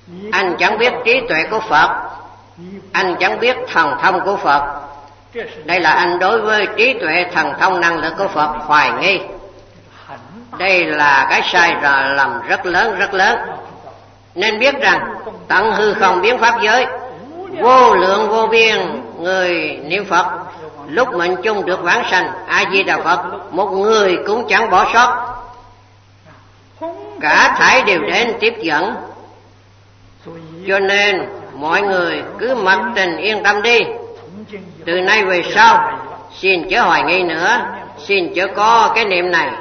Anh chẳng biết trí tuệ của Phật, anh chẳng biết thần thông của Phật. Đây là anh đối với trí tuệ thần thông năng lực của Phật hoài nghi. Đây là cái sai lầm rất lớn. Nên biết rằng tận hư không biến pháp giới, vô lượng vô biên người niệm Phật, lúc mệnh chung được vãng sanh. A Di Đà Phật một người cũng chẳng bỏ sót, cả thảy đều đến tiếp dẫn. Cho nên mọi người cứ mặc tình yên tâm đi. Từ nay về sau xin chớ hoài nghi nữa, xin chớ có cái niệm này.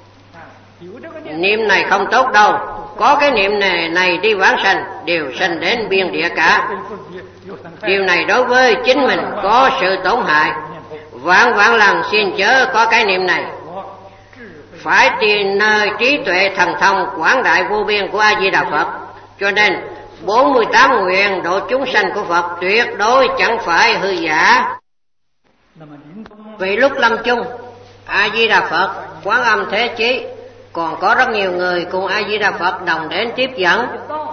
Niệm này không tốt đâu. Có cái niệm này đi vãng sanh, đều sanh đến biên địa cả. Điều này đối với chính mình có sự tổn hại. Vạn lần xin chớ có cái niệm này. Phải tìm nơi trí tuệ thần thông quảng đại vô biên của A Di Đà Phật. Cho nên 48 nguyện độ chúng sanh của Phật tuyệt đối chẳng phải hư giả. Vì lúc lâm chung, A Di Đà Phật, Quán Âm Thế Chí, còn có rất nhiều người cùng A Di Đà Phật đồng đến tiếp dẫn.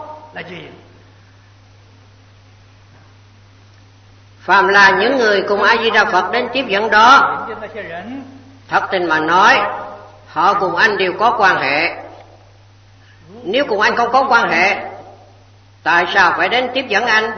Phàm là những người cùng A Di Đà Phật đến tiếp dẫn đó, thật tình mà nói, họ cùng anh đều có quan hệ. Nếu cùng anh không có quan hệ, tại sao phải đến tiếp dẫn anh?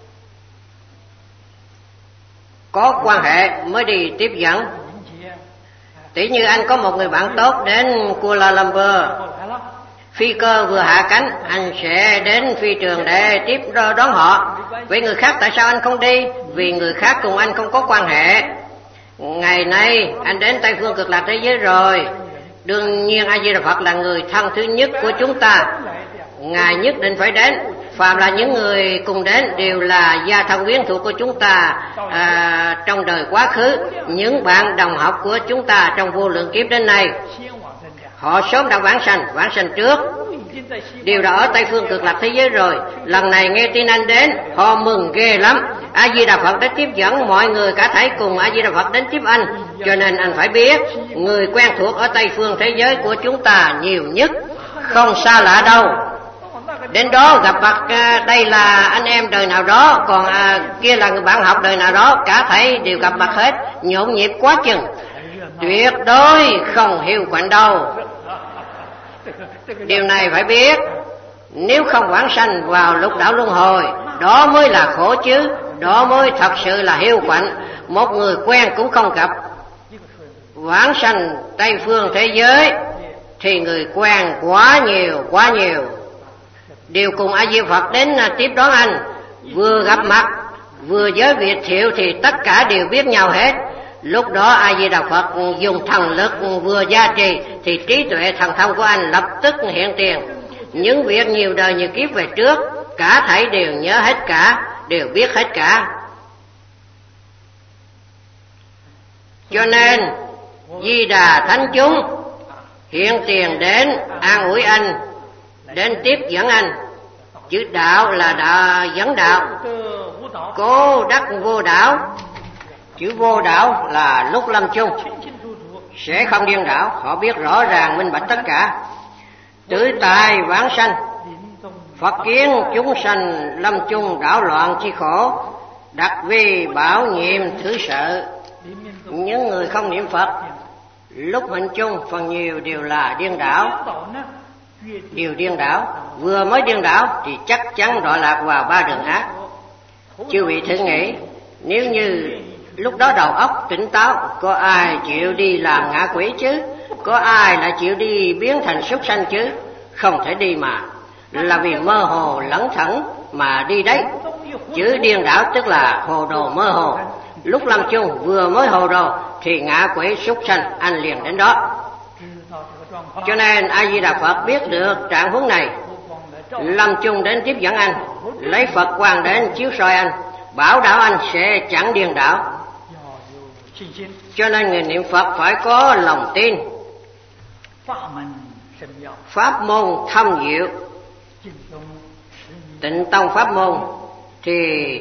Có quan hệ mới đi tiếp dẫn. Tỷ như anh có một người bạn tốt đến Kuala Lumpur, phi cơ vừa hạ cánh, anh sẽ đến phi trường để tiếp đón họ. Vậy người khác tại sao anh không đi? Vì người khác cùng anh không có quan hệ. Ngày nay anh đến Tây Phương Cực Lạc thế giới rồi, đương nhiên A Di Đà Phật là người thân thứ nhất của chúng ta, Ngài nhất định phải đến. Phàm là những người cùng đến đều là gia thân quyến thuộc của chúng ta trong đời quá khứ, những bạn đồng học của chúng ta trong vô lượng kiếp đến nay. Họ sớm đã vãng sanh trước, đều đã ở Tây Phương Cực Lạc thế giới rồi. Lần này nghe tin anh đến, họ mừng ghê lắm. A Di Đà Phật đã tiếp dẫn mọi người cả thảy cùng A Di Đà Phật đến tiếp anh. Cho nên anh phải biết, người quen thuộc ở Tây Phương thế giới của chúng ta nhiều nhất, không xa lạ đâu. Đến đó gặp mặt, đây là anh em đời nào đó, còn kia là người bạn học đời nào đó, cả thảy đều gặp mặt hết, nhộn nhịp quá chừng, tuyệt đối không hiu quạnh đâu. Điều này phải biết, nếu không vãng sanh vào lục đạo luân hồi, đó mới là khổ chứ, đó mới thật sự là hiu quạnh. Một người quen cũng không gặp. Vãng sanh Tây Phương thế giới thì người quen quá nhiều, đều cùng A Di Phật đến tiếp đón anh. Vừa gặp mặt, vừa giới thiệu thì tất cả đều biết nhau hết. Lúc đó A Di Đà Phật dùng thần lực vừa gia trì thì trí tuệ thần thông của anh lập tức hiện tiền. Những việc nhiều đời nhiều kiếp về trước, cả thảy đều nhớ hết cả, đều biết hết cả. Cho nên Di Đà thánh chúng hiện tiền đến an ủi anh, đến tiếp dẫn anh. Chữ đạo là dẫn đạo, cố đắc vô đảo. Chữ vô đảo là lúc lâm chung sẽ không điên đảo. Họ biết rõ ràng minh bạch tất cả. Tử tài vãng sanh, Phật kiến chúng sanh lâm chung đảo loạn chi khổ, đặc vi bảo nhiệm thứ sợ. Những người không niệm Phật lúc mệnh chung phần nhiều đều là điên đảo. Điều điên đảo, vừa mới điên đảo thì chắc chắn đọa lạc vào ba đường ác. Chư vị thử nghĩ, nếu như lúc đó đầu óc tỉnh táo, có ai chịu đi làm ngạ quỷ chứ? Có ai lại chịu đi biến thành súc sanh chứ? Không thể đi mà. Là vì mơ hồ lẩn thẩn mà đi đấy. Chữ điên đảo tức là hồ đồ mơ hồ. Lúc lâm chung vừa mới hồ đồ thì ngạ quỷ súc sanh anh liền đến đó. Cho nên A Di Đà Phật biết được trạng huống này, lâm chung đến tiếp dẫn anh, lấy Phật quang đến chiếu soi anh, bảo đảm anh sẽ chẳng điên đảo. Cho nên người niệm Phật phải có lòng tin. Pháp môn thâm diệu, Tịnh tông pháp môn thì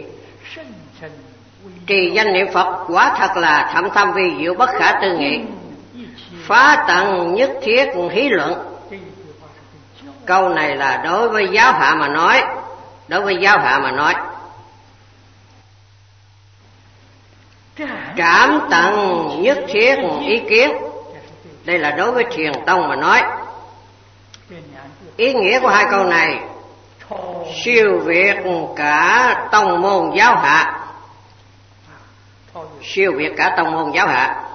trì danh niệm Phật quả thật là thâm thâm vi diệu bất khả tư nghị, phá tận nhất thiết hí luận. Câu này là đối với giáo hạ mà nói. đối với giáo hạ mà nói. Trảm tận nhất thiết ý kiến, đây là đối với Thiền tông mà nói. Ý nghĩa của hai câu này siêu việt cả tông môn giáo hạ, siêu việt cả tông môn giáo hạ.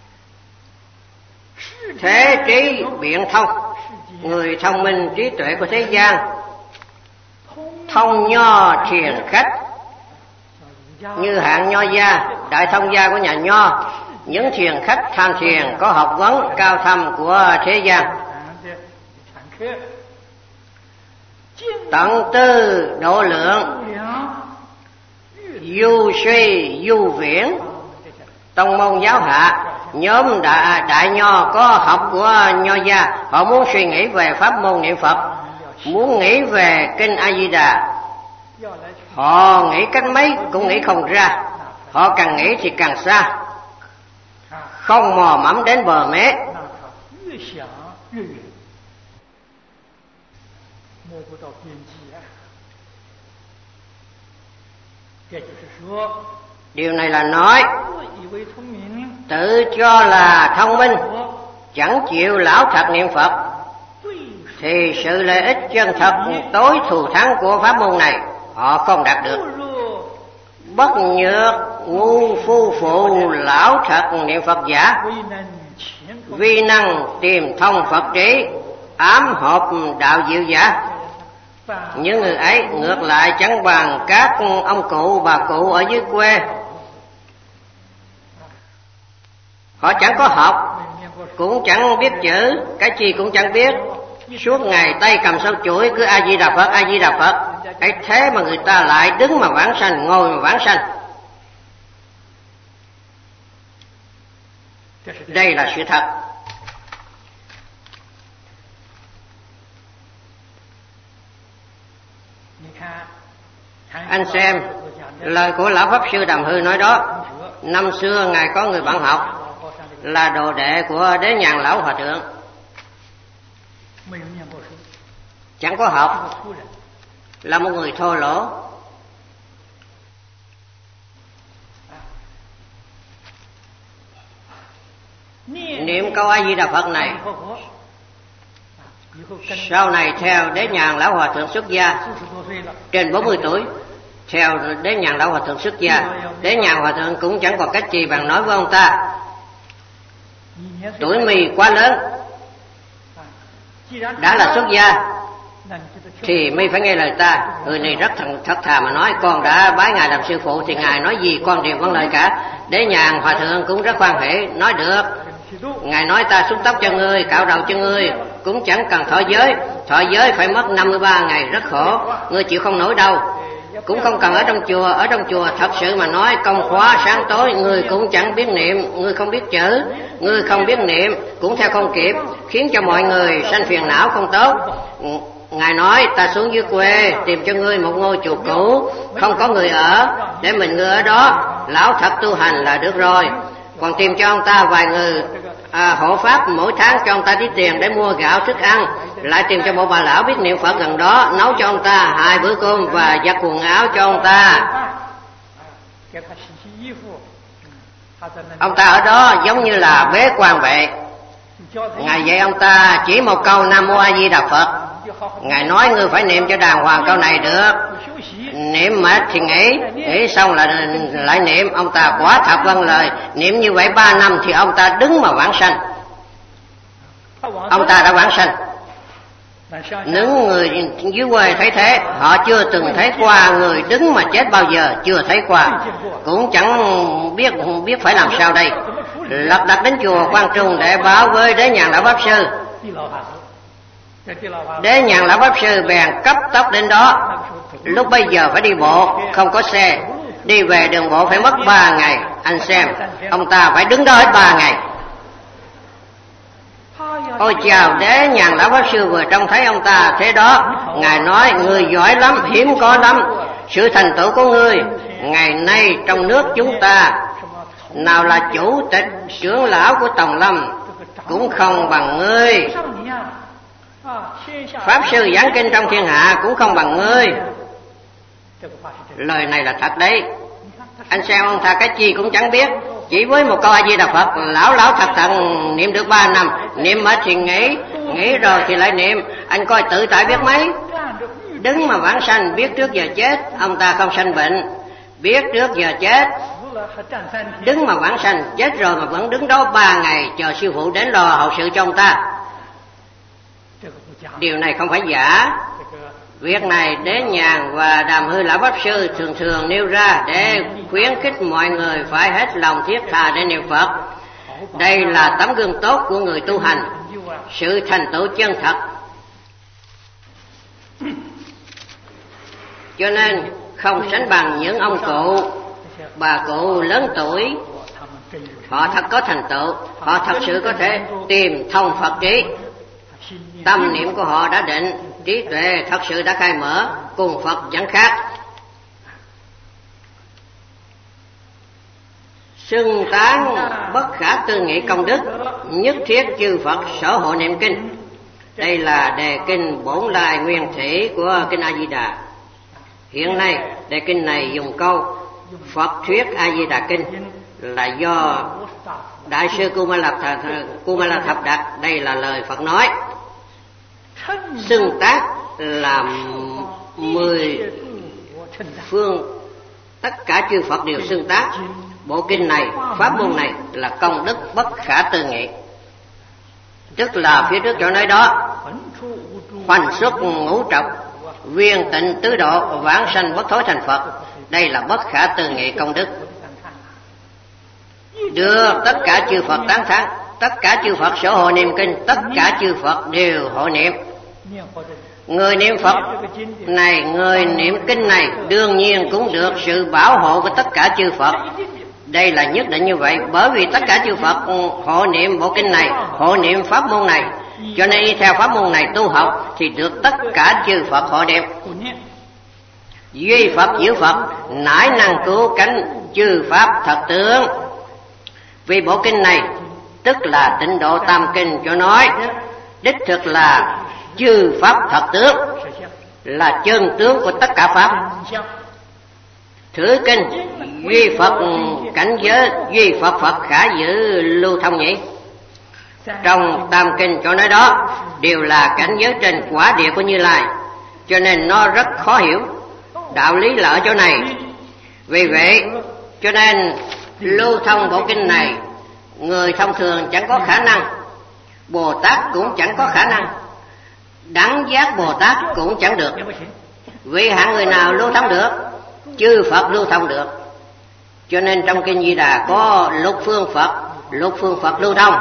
Thế trí biện thông, người thông minh trí tuệ của thế gian, thông nho thiền khách, như hạng nho gia, đại thông gia của nhà nho, những thiền khách tham thiền có học vấn cao thâm của thế gian. Tận tư độ lượng, du suy du viễn. Tông môn giáo hạ, nhóm đại nho có học của nho gia, họ muốn suy nghĩ về pháp môn niệm Phật, muốn nghĩ về kinh A Di Đà, họ nghĩ cách mấy cũng nghĩ không ra, họ càng nghĩ thì càng xa, không mò mẫm đến bờ mé. Điều này là nói tự cho là thông minh, chẳng chịu lão thật niệm Phật, thì sự lợi ích chân thật tối thù thắng của pháp môn này họ không đạt được. Bất nhược ngu phu phụ lão thật niệm Phật giả, vi năng tìm thông Phật trí, ám hợp đạo diệu giả. Những người ấy ngược lại chẳng bằng các ông cụ bà cụ ở dưới quê. Họ chẳng có học, cũng chẳng biết chữ, cái gì cũng chẳng biết, suốt ngày tay cầm sâu chuỗi cứ A Di Đà Phật, A Di Đà Phật. Ấy thế mà người ta lại đứng mà vãng sanh, ngồi mà vãng sanh. Đây là sự thật. Anh xem lời của lão pháp sư Đàm Hư nói đó. Năm xưa ngài có người bạn học là đồ đệ của Đế Nhàn lão hòa thượng, chẳng có học, là một người thô lỗ. Niệm câu A Di Đà Phật này, sau này theo Đế Nhàn lão hòa thượng xuất gia, trên 40 tuổi, theo Đế Nhàn lão hòa thượng xuất gia, Đế Nhàn hòa thượng cũng chẳng còn cách gì bằng nói với ông ta: tuổi mì quá lớn, đã là xuất gia thì mi phải nghe lời ta. Người này rất thật thà mà nói: con đã bái ngài làm sư phụ thì ngài nói gì con đều vâng lời cả. Đế Nhàn hòa thượng cũng rất khoan hỷ, nói được. Ngài nói ta xúc tóc cho ngươi, cạo đầu cho ngươi, cũng chẳng cần thọ giới. Thọ giới phải mất 53 ngày, rất khổ, ngươi chịu không nổi đâu. Cũng không cần ở trong chùa. Ở trong chùa thật sự mà nói công khóa sáng tối, ngươi cũng chẳng biết niệm, ngươi không biết chữ, ngươi không biết niệm cũng theo không kịp, khiến cho mọi người sanh phiền não không tốt. Ngài nói ta xuống dưới quê tìm cho ngươi một ngôi chùa cũ, không có người ở, để mình ngươi ở đó lão thật tu hành là được rồi. Còn tìm cho ông ta vài người hộ pháp, mỗi tháng cho ông ta tí tiền để mua gạo thức ăn. Lại tìm cho một bà lão biết niệm Phật gần đó, nấu cho ông ta 2 bữa cơm và giặt quần áo cho ông ta. Ông ta ở đó giống như là bế quan vậy. Ngài dạy ông ta chỉ một câu Nam Mô A Di Đà Phật. Ngài nói ngươi phải niệm cho đàng hoàng câu này được. Niệm mệt thì nghỉ xong là lại niệm. Ông ta quả thật vâng lời. Niệm như vậy 3 năm thì ông ta đứng mà vãng sanh. Ông ta đã vãng sanh. Những người dưới quê thấy thế, họ chưa từng thấy qua người đứng mà chết bao giờ, chưa thấy qua, cũng chẳng biết phải làm sao đây. Lật đật đến chùa Quang Trung để báo với Đế Nhàn lão pháp sư. Đế Nhàn lão pháp sư bèn cấp tốc đến đó. Lúc bây giờ phải đi bộ, không có xe, đi về đường bộ phải mất 3 ngày. Anh xem, ông ta phải đứng đó hết 3 ngày. Ôi chào, Đế Nhàn lão pháp sư vừa trông thấy ông ta thế đó, ngài nói: người giỏi lắm, hiếm có lắm. Sự thành tựu của ngươi ngày nay trong nước chúng ta, nào là chủ tịch trưởng lão của Tòng Lâm cũng không bằng ngươi. Pháp sư giảng kinh trong thiên hạ cũng không bằng ngươi. Lời này là thật đấy. Anh xem ông ta cái chi cũng chẳng biết, chỉ với một câu A Di Đà Phật lão thật thần niệm được 3 năm, niệm mệt thì nghỉ rồi thì lại niệm. Anh coi tự tại biết mấy. Đứng mà vãng sanh, biết trước giờ chết. Ông ta không sanh bệnh, biết trước giờ chết. Đứng mà vãng sanh, chết rồi mà vẫn đứng đó 3 ngày chờ sư phụ đến lo hậu sự cho ông ta. Điều này không phải giả. Việc này Đế Nhàn và Đàm Hư Lão Pháp Sư thường nêu ra để khuyến khích mọi người phải hết lòng thiết tha để niệm Phật. Đây là tấm gương tốt của người tu hành, sự thành tựu chân thật. Cho nên không sánh bằng những ông cụ, bà cụ lớn tuổi. Họ thật có thành tựu, họ thật sự có thể tìm thông Phật trí. Tâm niệm của họ đã định, trí tuệ thật sự đã khai mở, cùng Phật chẳng khác. Xưng tán bất khả tư nghị công đức, nhất thiết chư Phật sở hộ niệm kinh. Đây là đề kinh Bổn Lai Nguyên Thủy của kinh A Di Đà. Hiện nay đề kinh này dùng câu Phật thuyết A Di Đà kinh là do Đại sư Kumala Thập Đạt. Đây là lời Phật nói. Xưng tác là 10 phương, tất cả chư Phật đều xưng tác. Bộ kinh này, pháp môn này là công đức bất khả tư nghị. Tức là phía trước chỗ nói đó, hoành xuất ngũ trọc, viên tịnh tứ độ, vãng sanh bất thối thành Phật. Đây là bất khả tư nghị công đức, đưa tất cả chư Phật tán thán. Tất cả chư Phật sở hộ niệm kinh, tất cả chư Phật đều hộ niệm. Người niệm Phật này, người niệm kinh này đương nhiên cũng được sự bảo hộ của tất cả chư Phật. Đây là nhất định như vậy, bởi vì tất cả chư Phật hộ niệm bộ kinh này, hộ niệm pháp môn này, cho nên y theo pháp môn này tu học thì được tất cả chư Phật hộ niệm. Duy Phật diệu Phật, nãi năng cứu cánh chư pháp thật tướng. Vì bộ kinh này tức là Tịnh Độ Tam Kinh cho nói, đích thực là chư pháp thật tướng, là chân tướng của tất cả pháp. Thử kinh duy Phật cảnh giới, duy Phật khả giữ lưu thông nhỉ. Trong Tam Kinh cho nói đó đều là cảnh giới trên quả địa của Như Lai, cho nên nó rất khó hiểu. Đạo lý là ở chỗ này. Vì vậy cho nên lưu thông bộ kinh này người thông thường chẳng có khả năng, Bồ Tát cũng chẳng có khả năng, đẳng giác Bồ Tát cũng chẳng được. Vì hạng người nào lưu thông được? Chư Phật lưu thông được. Cho nên trong kinh Di Đà có lục phương Phật lưu thông.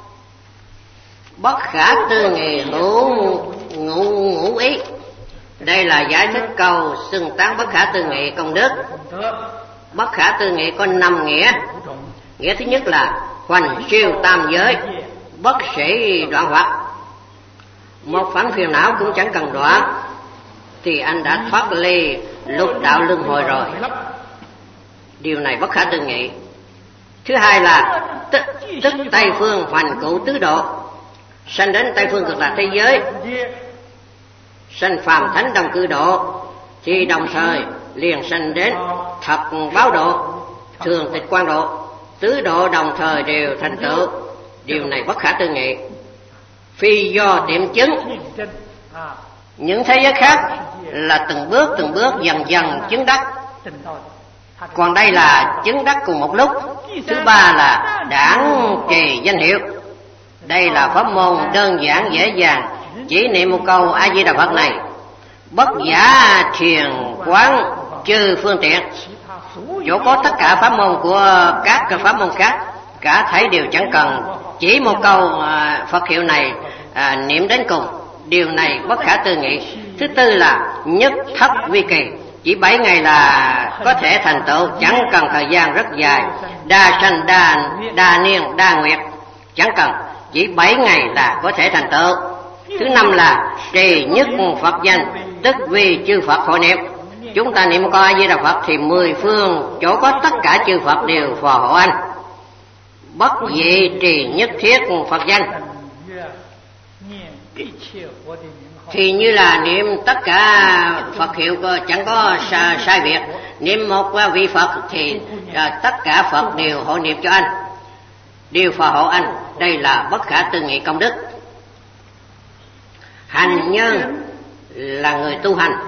Bất khả tư nghị hữu ngũ ý. Đây là giải thích câu xưng tán bất khả tư nghị công đức. Bất khả tư nghị có 5 nghĩa. Nghĩa thứ nhất là hoành siêu tam giới, bất sĩ đoạn hoặc. Một phản phiền não cũng chẳng cần đoạn thì anh đã thoát ly lục đạo luân hồi rồi. Điều này bất khả tư nghị. Thứ hai là tức Tây phương hoành cụ tứ độ, sanh đến Tây phương cực lạc thế giới, sanh phàm thánh đồng cư độ, thì đồng thời liền sanh đến thật báo độ, thường tịch quan độ, tứ độ đồng thời đều thành tựu. Điều này bất khả tư nghị, phi do tiệm chứng. Những thế giới khác là từng bước dần chứng đắc, còn đây là chứng đắc cùng một lúc. Thứ ba là đản trì danh hiệu. Đây là pháp môn đơn giản dễ dàng, chỉ niệm một câu A Di Đà Phật này, bất giả thiền quán chư phương tiện. Chỗ có tất cả pháp môn của các pháp môn khác, cả thảy đều chẳng cần, chỉ một câu Phật hiệu này niệm đến cùng. Điều này bất khả tư nghị. Thứ tư là nhất thất vi kỳ, chỉ 7 ngày là có thể thành tựu, chẳng cần thời gian rất dài. Đa sanh đa niên đa nguyệt, chẳng cần, chỉ 7 ngày là có thể thành tựu. Thứ năm là trì nhất Phật danh, tức vì chư Phật hộ niệm. Chúng ta niệm câu A Di Đà Phật thì 10 phương chỗ có tất cả chư Phật đều phò hộ anh. Bất dị trì nhất thiết Phật danh. thì như là niệm tất cả Phật hiệu chẳng có sai biệt. Niệm một vị Phật thì tất cả Phật đều hộ niệm cho anh, đều phò hộ anh. Đây là bất khả tư nghị công đức. Hành nhân là người tu hành.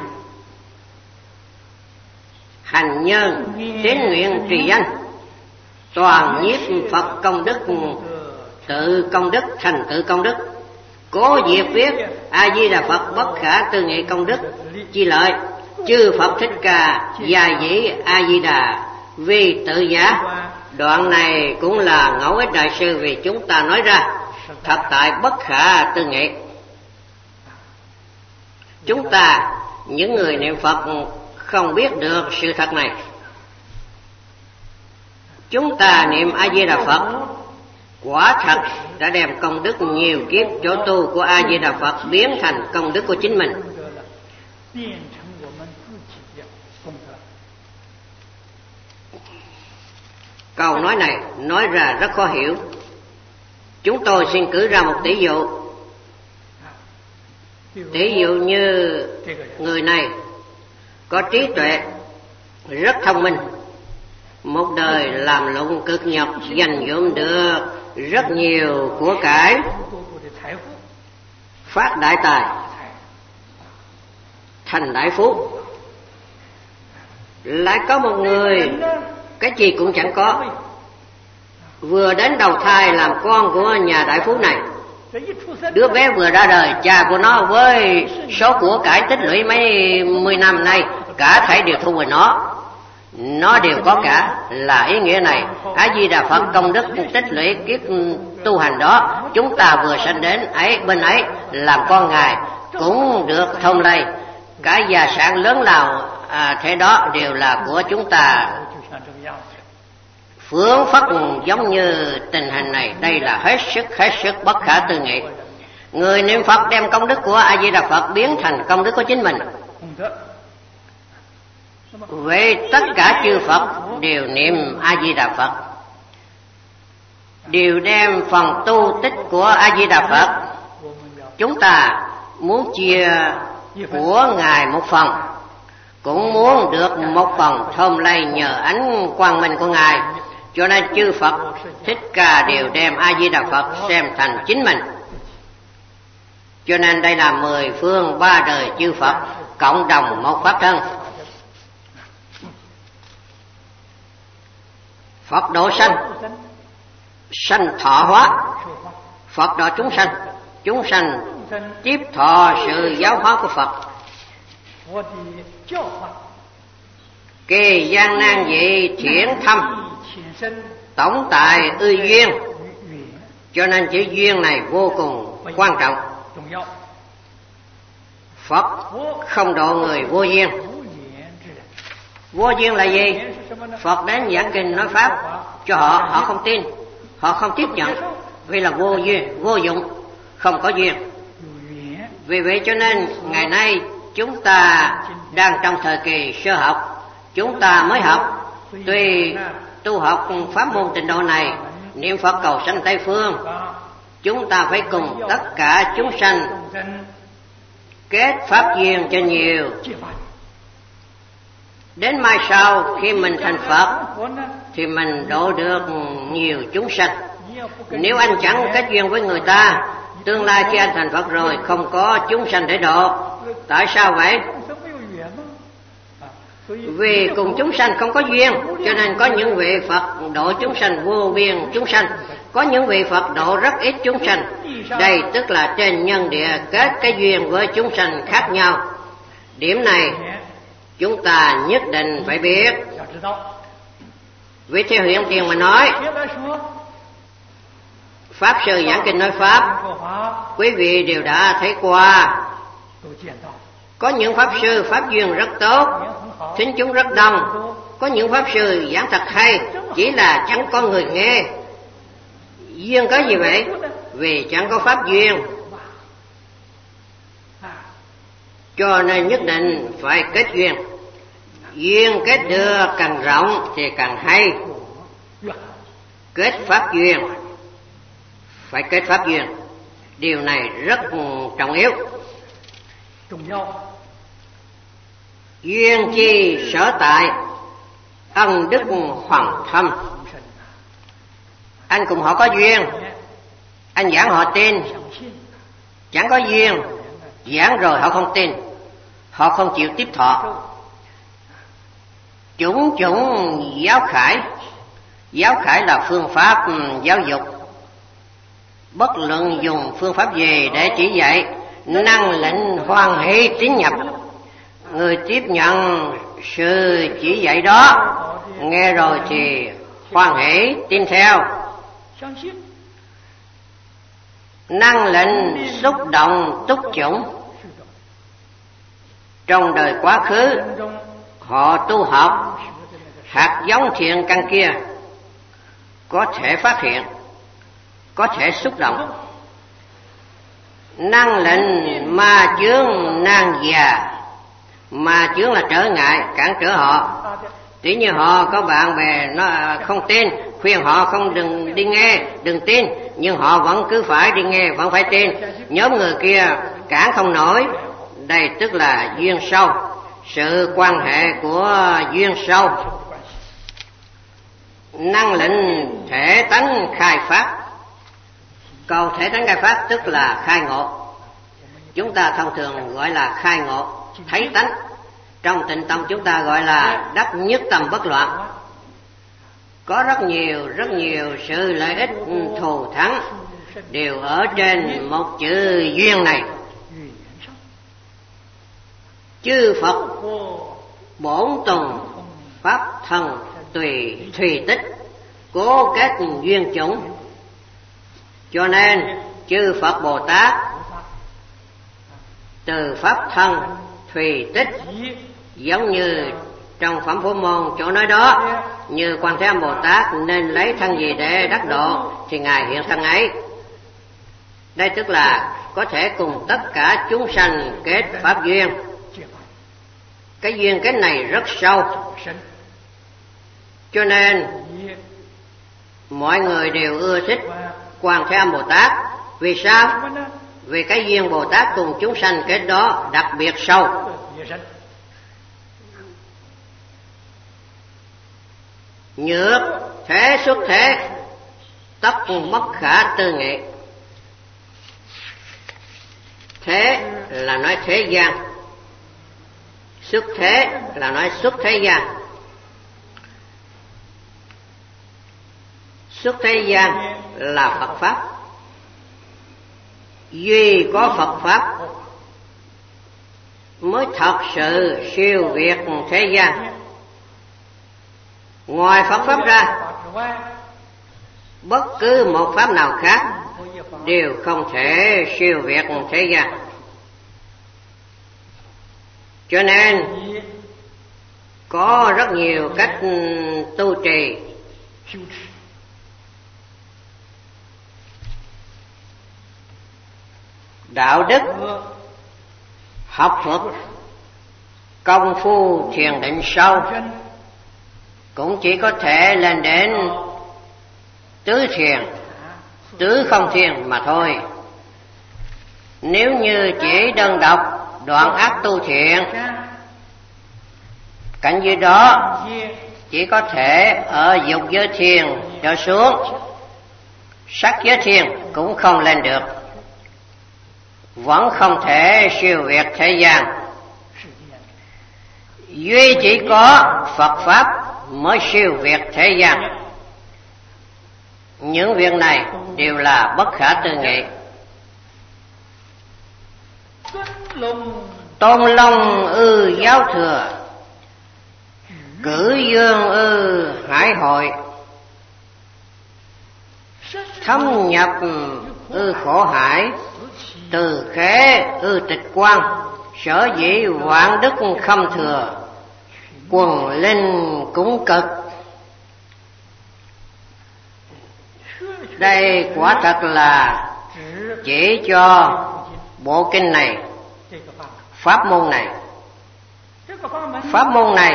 Hành nhân tín nguyện trì danh, toàn nhiếp Phật công đức, tự công đức thành tự công đức. Cố diệt viết A Di Đà Phật bất khả tư nghị công đức chi lợi. Chư Phật Thích Ca gia dĩ A Di Đà vì tự giả. Đoạn này cũng là Ngẫu Ích Đại Sư vì chúng ta nói ra, thật tại bất khả tư nghị. Chúng ta những người niệm Phật không biết được sự thật này. Chúng ta niệm A Di Đà Phật quả thật đã đem công đức nhiều kiếp chỗ tu của A Di Đà Phật biến thành công đức của chính mình. Câu nói này nói ra rất khó hiểu. Chúng tôi xin cử ra một tỷ dụ. Tỷ dụ như người này có trí tuệ, rất thông minh, một đời làm lụng cực nhọc, dành dụm được rất nhiều của cải, phát đại tài, thành đại phú. Lại có một người cái gì cũng chẳng có, vừa đến đầu thai làm con của nhà đại phú này. Đứa bé vừa ra đời, cha của nó với số của cải tích lũy mấy mươi năm nay cả thảy đều thu về nó đều có cả. Là ý nghĩa này. A Di Đà Phật công đức tích lũy kiếp tu hành đó, chúng ta vừa sanh đến ấy bên ấy làm con ngài cũng được thông lây. Cả gia sản lớn nào thế đó đều là của chúng ta. Phướng phất giống như tình hình này, đây là hết sức bất khả tư nghị. Người niệm Phật đem công đức của A Di Đà Phật biến thành công đức của chính mình. Vậy tất cả chư Phật đều niệm A Di Đà Phật, đều đem phần tu tích của A Di Đà Phật. Chúng ta muốn chia của ngài một phần, cũng muốn được một phần thơm lây nhờ ánh quang minh của ngài. Cho nên chư Phật Thích Ca đều đem A Di Đà Phật xem thành chính mình. Cho nên đây là 10 phương 3 đời chư Phật cộng đồng một pháp thân. Phật độ sanh, sanh thọ hóa. Phật độ chúng sanh tiếp thọ sự giáo hóa của Phật. Kỳ gian nan dị thiển thâm, tổng tại ư duyên. Cho nên chữ duyên này vô cùng quan trọng. Phật không độ người vô duyên. Vô duyên là gì? Phật đến giảng kinh nói pháp cho họ không tin, họ không tiếp nhận, vì là vô duyên, vô dụng, không có duyên. Vì vậy cho nên ngày nay chúng ta đang trong thời kỳ sơ học, chúng ta mới học. Tuy tu học pháp môn trình độ này, niệm Phật cầu sanh Tây Phương, chúng ta phải cùng tất cả chúng sanh kết pháp duyên cho nhiều. Đến mai sau khi mình thành Phật thì mình độ được nhiều chúng sanh. Nếu anh chẳng kết duyên với người ta, tương lai khi anh thành Phật rồi không có chúng sanh để độ. Tại sao vậy? Vì cùng chúng sanh không có duyên, cho nên có những vị Phật độ chúng sanh vô biên chúng sanh, có những vị Phật độ rất ít chúng sanh. Đây tức là trên nhân địa kết cái duyên với chúng sanh khác nhau. Điểm này chúng ta nhất định phải biết. Vì theo hiện tiền mà nói, Pháp Sư giảng kinh nói Pháp, quý vị đều đã thấy qua. Có những Pháp Sư Pháp duyên rất tốt, thính chúng rất đông. Có những Pháp Sư giảng thật hay, chỉ là chẳng có người nghe. Duyên có gì vậy? Vì chẳng có Pháp duyên. Cho nên nhất định phải kết duyên. Duyên kết được càng rộng thì càng hay. Kết pháp duyên, phải kết pháp duyên. Điều này rất trọng yếu. Duyên chi sở tại, ân đức hoàng thâm. Anh cùng họ có duyên, anh giảng họ tin. Chẳng có duyên, giảng rồi họ không tin, họ không chịu tiếp thọ. Chủng chủng giáo khải. Giáo khải là phương pháp giáo dục. Bất luận dùng phương pháp gì để chỉ dạy, năng lệnh hoan hỷ tín nhập. Người tiếp nhận sự chỉ dạy đó, nghe rồi thì hoan hỷ tin theo. Năng lệnh xúc động túc chủng. Trong đời quá khứ, họ tu học, hạt giống thiện căn kia có thể phát hiện, có thể xúc động. Năng lệnh ma chướng nan già. Ma chướng là trở ngại, cản trở họ. Tuy như họ có bạn bè nó không tin, khuyên họ không đừng đi nghe, đừng tin, nhưng họ vẫn cứ phải đi nghe, vẫn phải tin. Nhóm người kia cản không nổi. Đây tức là duyên sâu, sự quan hệ của duyên sâu. Năng lệnh thể tánh khai phát. Câu thể tánh khai phát tức là khai ngộ. Chúng ta thông thường gọi là khai ngộ, thấy tánh. Trong Tịnh Tông chúng ta gọi là đắc nhất tâm bất loạn. Có rất nhiều sự lợi ích thù thắng đều ở trên một chữ duyên này. Chư Phật bổn tùng pháp thân tùy tích, cố kết duyên chủng. Cho nên chư Phật Bồ Tát từ pháp thân tùy tích, giống như trong Phẩm Phổ Môn chỗ nói đó, như Quan Thế Âm Bồ Tát nên lấy thân gì để đắc độ thì ngài hiện thân ấy. Đây tức là có thể cùng tất cả chúng sanh kết pháp duyên. Cái duyên cái này rất sâu, cho nên mọi người đều ưa thích Quan Thế Âm Bồ Tát. Vì sao? Vì cái duyên Bồ Tát cùng chúng sanh kết đó đặc biệt sâu. Nhược thế xuất thế, tất bất khả tư nghị. Thế là nói thế gian, xuất thế là nói xuất thế gian. Xuất thế gian là Phật Pháp. Duy có Phật Pháp mới thật sự siêu việt thế gian. Ngoài Phật Pháp ra, bất cứ một Pháp nào khác đều không thể siêu việt thế gian. Cho nên có rất nhiều cách tu trì. Đạo đức, học thuật, công phu thiền định sâu cũng chỉ có thể lên đến tứ thiền, tứ không thiền mà thôi. Nếu như chỉ đơn độc đoạn ác tu thiện, cảnh giới đó chỉ có thể ở dục giới thiền trở xuống, sắc giới thiền cũng không lên được, vẫn không thể siêu việt thế gian. Duy chỉ có Phật Pháp mới siêu việt thế gian. Những việc này đều là bất khả tư nghị. Tôn Long ư giáo thừa, Cử Dương ư hải hội, thâm nhập ư khổ hải, từ khế ư tịch quan. Sở dĩ vạn đức không thừa, quần linh cũng cực. Đây quả thật là chỉ cho bộ kinh này, pháp môn này. Pháp môn này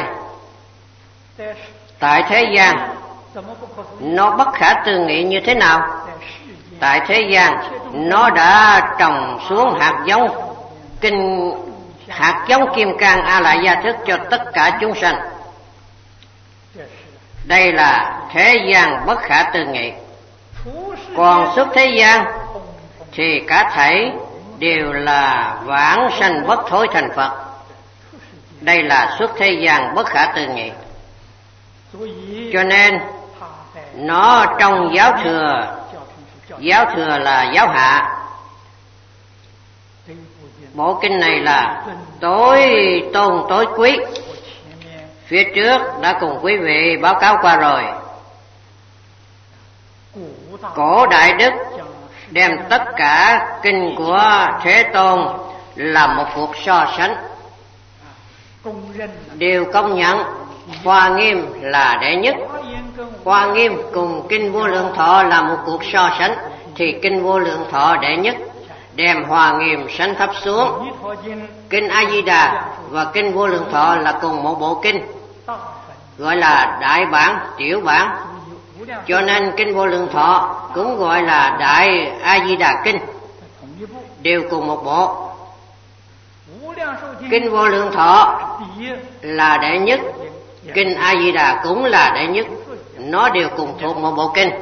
tại thế gian nó bất khả tư nghị như thế nào? Tại thế gian nó đã trồng xuống hạt giống kinh hạt giống kim cang A Lại Gia Thức cho tất cả chúng sanh. Đây là thế gian bất khả tư nghị. Còn xuất thế gian thì cả thảy đều là vãng sanh bất thối thành Phật. Đây là xuất thế gian bất khả tư nghị. Cho nên nó trong giáo thừa là giáo hạ. Bộ kinh này là tối tôn tối quý. Phía trước đã cùng quý vị báo cáo qua rồi. Cổ Đại Đức đem tất cả kinh của Thế Tôn là một cuộc so sánh, đều công nhận Hoa Nghiêm là đệ nhất. Hoa Nghiêm cùng kinh Vô Lượng Thọ là một cuộc so sánh, thì kinh Vô Lượng Thọ đệ nhất, đem Hoa Nghiêm sánh thấp xuống. Kinh A Di Đà và kinh Vô Lượng Thọ là cùng một bộ kinh, gọi là đại bản, tiểu bản. Cho nên kinh Vô Lượng Thọ cũng gọi là Đại A Di Đà Kinh, đều cùng một bộ. Kinh Vô Lượng Thọ là đệ nhất, kinh A Di Đà cũng là đệ nhất, nó đều cùng thuộc một bộ kinh.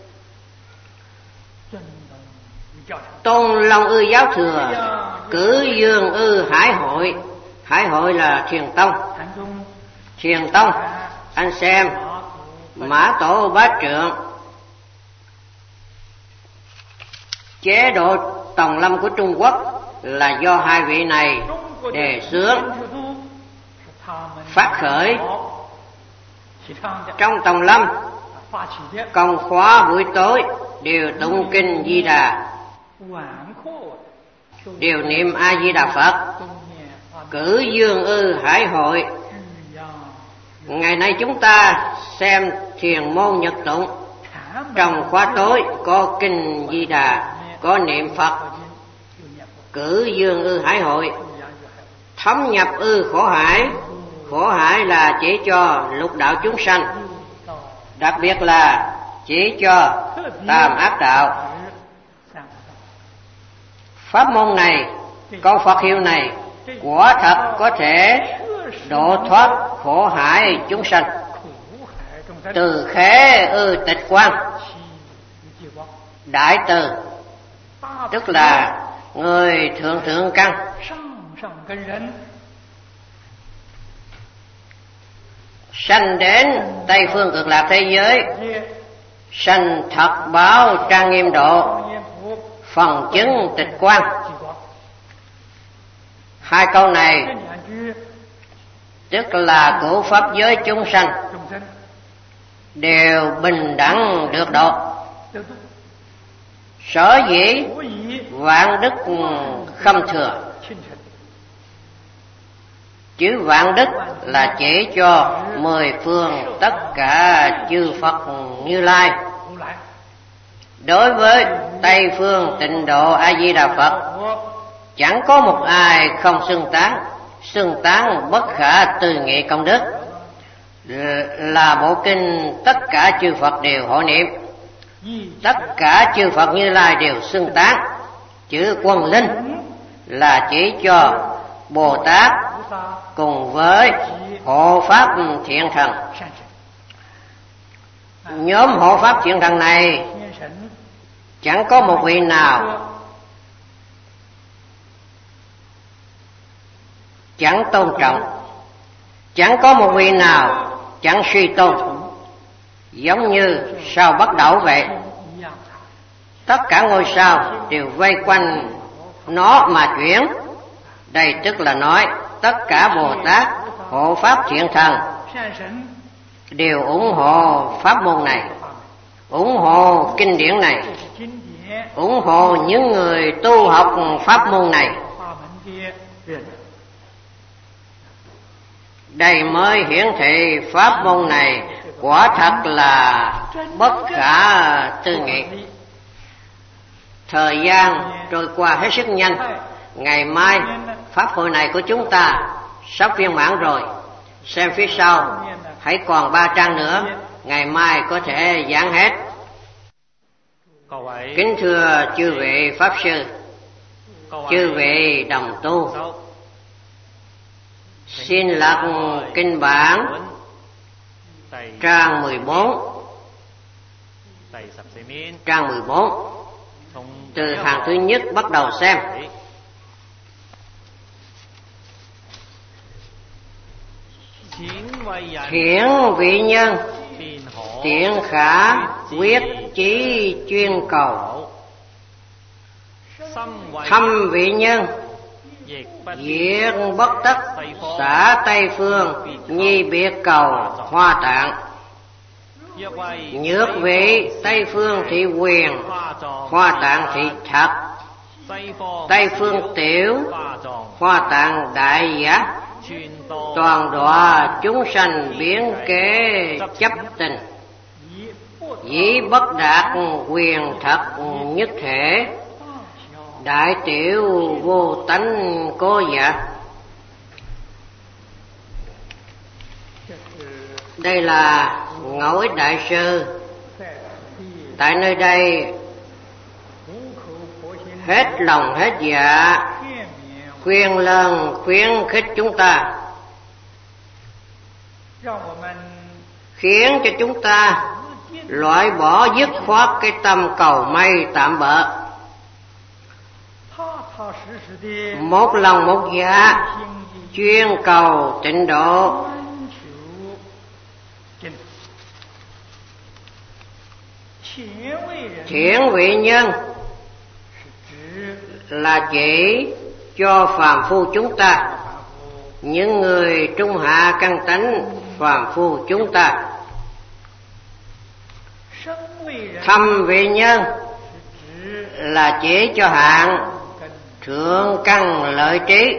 Tôn Long Ư Giáo Thừa cử Dương Ư Hải Hội. Hải Hội là Thiền Tông. Thiền Tông, anh xem Mã Tổ Bá Trượng, chế độ Tòng Lâm của Trung Quốc là do hai vị này đề xướng phát khởi. Trong Tòng Lâm công khóa buổi tối đều tụng kinh Di Đà, đều niệm A Di Đà Phật. Cử Dương Ư Hải Hội. Ngày nay chúng ta xem Thiền Môn Nhật Tụng, trong khóa tối có kinh Di Đà, có niệm Phật. Cử Dương Ư Hải Hội. Thấm nhập ư khổ hải. Khổ hải là chỉ cho lục đạo chúng sanh, đặc biệt là chỉ cho tam ác đạo. Pháp môn này, câu Phật hiệu này quả thật có thể độ thoát khổ hải chúng sanh. Từ khế ư tịch quan. Đại từ tức là người thượng căn. Sanh đến Tây Phương Cực Lạc thế giới, sanh thật báo trang nghiêm độ, phần chứng tịch quan. Hai câu này tức là của pháp giới chúng sanh đều bình đẳng được độ. Sở dĩ vạn đức khâm thừa. Chữ vạn đức là chỉ cho mười phương tất cả chư Phật Như Lai. Đối với Tây Phương Tịnh Độ A Di Đà Phật, chẳng có một ai không xưng tán bất khả tư nghị công đức, là bộ kinh tất cả chư Phật đều hộ niệm, tất cả chư Phật Như Lai đều xưng tán. Chữ Quân Linh là chỉ cho Bồ Tát cùng với hộ pháp thiện thần. Nhóm hộ pháp thiện thần này chẳng có một vị nào chẳng tôn trọng, chẳng có một vị nào chẳng suy tôn, giống như sao Bắc Đẩu vậy. Tất cả ngôi sao đều vây quanh nó mà chuyển. Đây tức là nói tất cả Bồ Tát, hộ pháp thiện thần đều ủng hộ pháp môn này, ủng hộ kinh điển này, ủng hộ những người tu học pháp môn này. Đây mới hiển thị pháp môn này quả thật là bất khả tư nghị. Thời gian trôi qua hết sức nhanh. Ngày mai pháp hội này của chúng ta sắp viên mãn rồi. Xem phía sau, hãy còn 3 trang nữa, ngày mai có thể giảng hết. Kính thưa chư vị pháp sư, chư vị đồng tu, Xin lật kinh bản trang 14. Trang 14 từ hàng thứ nhất bắt đầu xem. Thiển vị nhân, thiện khả quyết chí chuyên cầu. Thâm vị nhân, diệt bất tất xả Tây phương, nhi biệt cầu Hoa Tạng. Nhược vị Tây phương thị quyền, Hoa Tạng thị thật. Tây phương tiểu, Hoa Tạng đại giác. Toàn đọa chúng sanh biến kế chấp tình, dĩ bất đạt quyền thật nhất thể. Đại tiểu vô tánh cố giả. Đây là Ngẫu Ích Đại Sư. Tại nơi đây hết lòng hết dạ khuyên lơn khuyến khích chúng ta, khiến cho chúng ta loại bỏ dứt khoát cái tâm cầu may tạm bợ, một lòng một dạ chuyên cầu tịnh độ. Thiển vị nhân là chỉ cho phàm phu chúng ta, những người trung hạ căn tánh phàm phu chúng ta. Thâm vị nhân là chỉ cho hạng thượng căn lợi trí.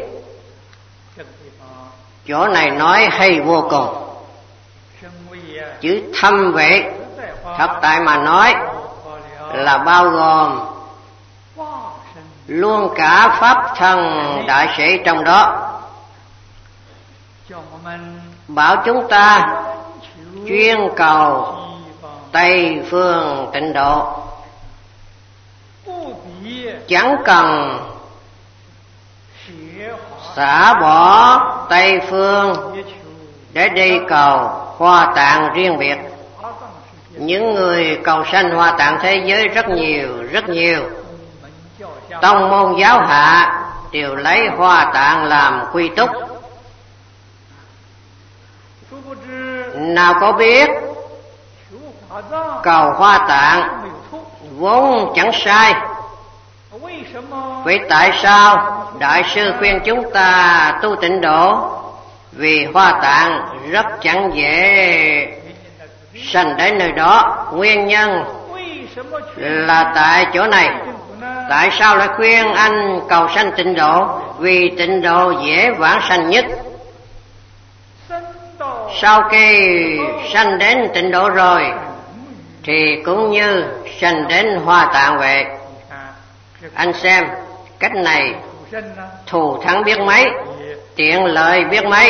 Chỗ này nói hay vô cùng. Chữ thâm vị thật tại mà nói là bao gồm luôn cả pháp thân đại sĩ trong đó. Bảo chúng ta chuyên cầu Tây phương tịnh độ, chẳng cần xả bỏ Tây phương để đi cầu Hoa Tạng riêng biệt. Những người cầu sanh Hoa Tạng thế giới rất nhiều. Tông môn giáo hạ đều lấy Hoa Tạng làm quy túc. Nào có biết cầu Hoa Tạng vốn chẳng sai. Vậy tại sao Đại sư khuyên chúng ta tu tịnh độ? Vì Hoa Tạng rất chẳng dễ sanh đến nơi đó. Nguyên nhân là tại chỗ này. Tại sao lại khuyên anh cầu sanh tịnh độ? Vì tịnh độ dễ vãng sanh nhất. Sau khi sanh đến tịnh độ rồi thì cũng như sanh đến Hoa Tạng vậy. Anh xem cách này thù thắng biết mấy, tiện lợi biết mấy.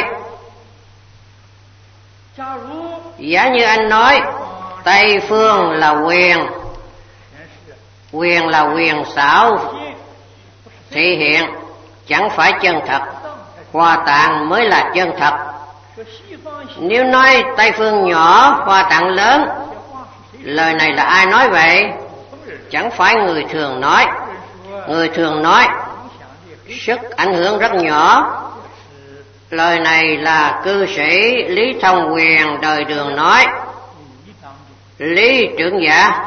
Giả như anh nói Tây phương là quyền, quyền là quyền xảo thị hiện, chẳng phải chân thật. Hoa Tạng mới là chân thật. Nếu nói Tây phương nhỏ, Hoa Tạng lớn, lời này là ai nói vậy? Chẳng phải người thường nói. Người thường nói sức ảnh hưởng rất nhỏ. Lời này là cư sĩ Lý Thông Quyền đời Đường nói. Lý trưởng giả,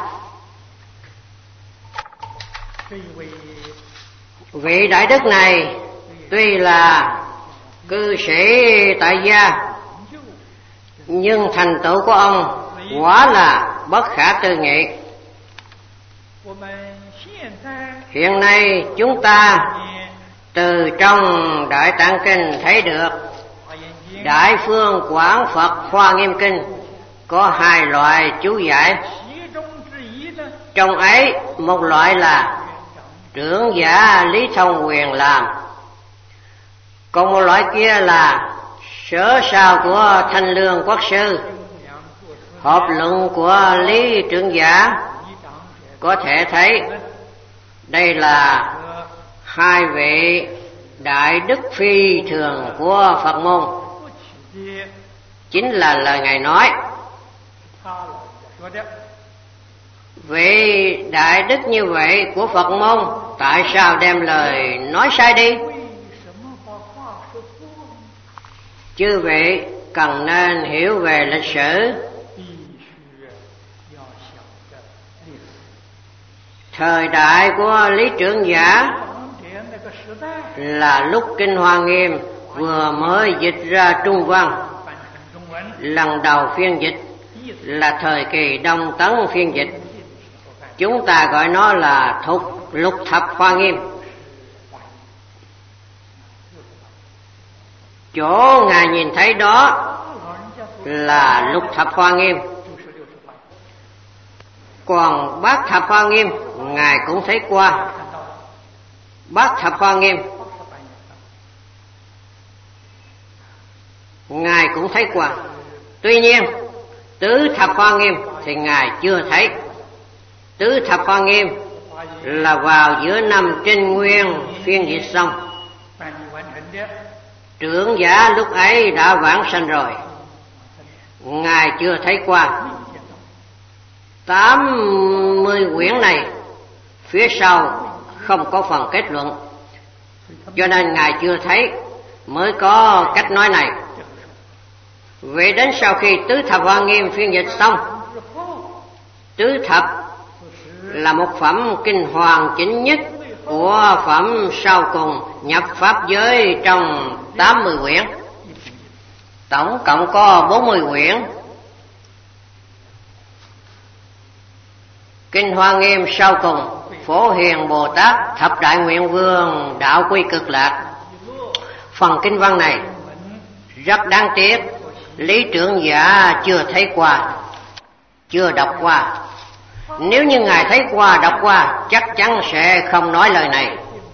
vị đại đức này tuy là cư sĩ tại gia, nhưng thành tựu của ông quả là bất khả tư nghị. Hiện nay chúng ta từ trong Đại Tạng Kinh thấy được Đại Phương Quảng Phật Hoa Nghiêm Kinh có hai loại chú giải. Trong ấy một loại là trưởng giả Lý Thông Quyền làm, còn một loại kia là sở sao của Thanh Lương Quốc sư, hợp luận của Lý trưởng giả. Có thể thấy đây là hai vị đại đức phi thường của Phật môn chính là lời Ngài nói. Vị đại đức như vậy của Phật môn tại sao đem lời nói sai đi? Chư vị cần nên hiểu về lịch sử. Thời đại của Lý Trưởng Giả là lúc Kinh Hoa Nghiêm vừa mới dịch ra Trung Văn, lần đầu phiên dịch là thời kỳ Đông Tấn phiên dịch. Chúng ta gọi nó là Lục Thập Hoa Nghiêm. Chỗ Ngài nhìn thấy đó là Lục Thập Hoa Nghiêm. Còn Bát Thập Hoa Nghiêm Ngài cũng thấy qua. Bát Thập Hoa Nghiêm Ngài cũng thấy qua. Tuy nhiên Tứ Thập Hoa Nghiêm thì Ngài chưa thấy. Tứ Thập Hoa Nghiêm là vào giữa năm Trinh Nguyên phiên dịch xong. Trưởng giả lúc ấy đã vãng sanh rồi, Ngài chưa thấy qua. 80 quyển này phía sau không có phần kết luận, cho nên Ngài chưa thấy, mới có cách nói này. Vậy đến sau khi Tứ Thập Hoa Nghiêm phiên dịch xong, Tứ Thập là một phẩm kinh hoàn chỉnh nhất của phẩm sau cùng nhập pháp giới trong 80 quyển. Tổng cộng có 40 quyển. Kinh Hoa Nghiêm sau cùng Phổ Hiền Bồ Tát Thập Đại Nguyện Vương đạo quy Cực Lạc. Phần kinh văn này rất đáng tiếc, Lý Trưởng Giả chưa thấy qua, chưa đọc qua. Nếu như Ngài thấy qua, đọc qua, chắc chắn sẽ không nói lời này.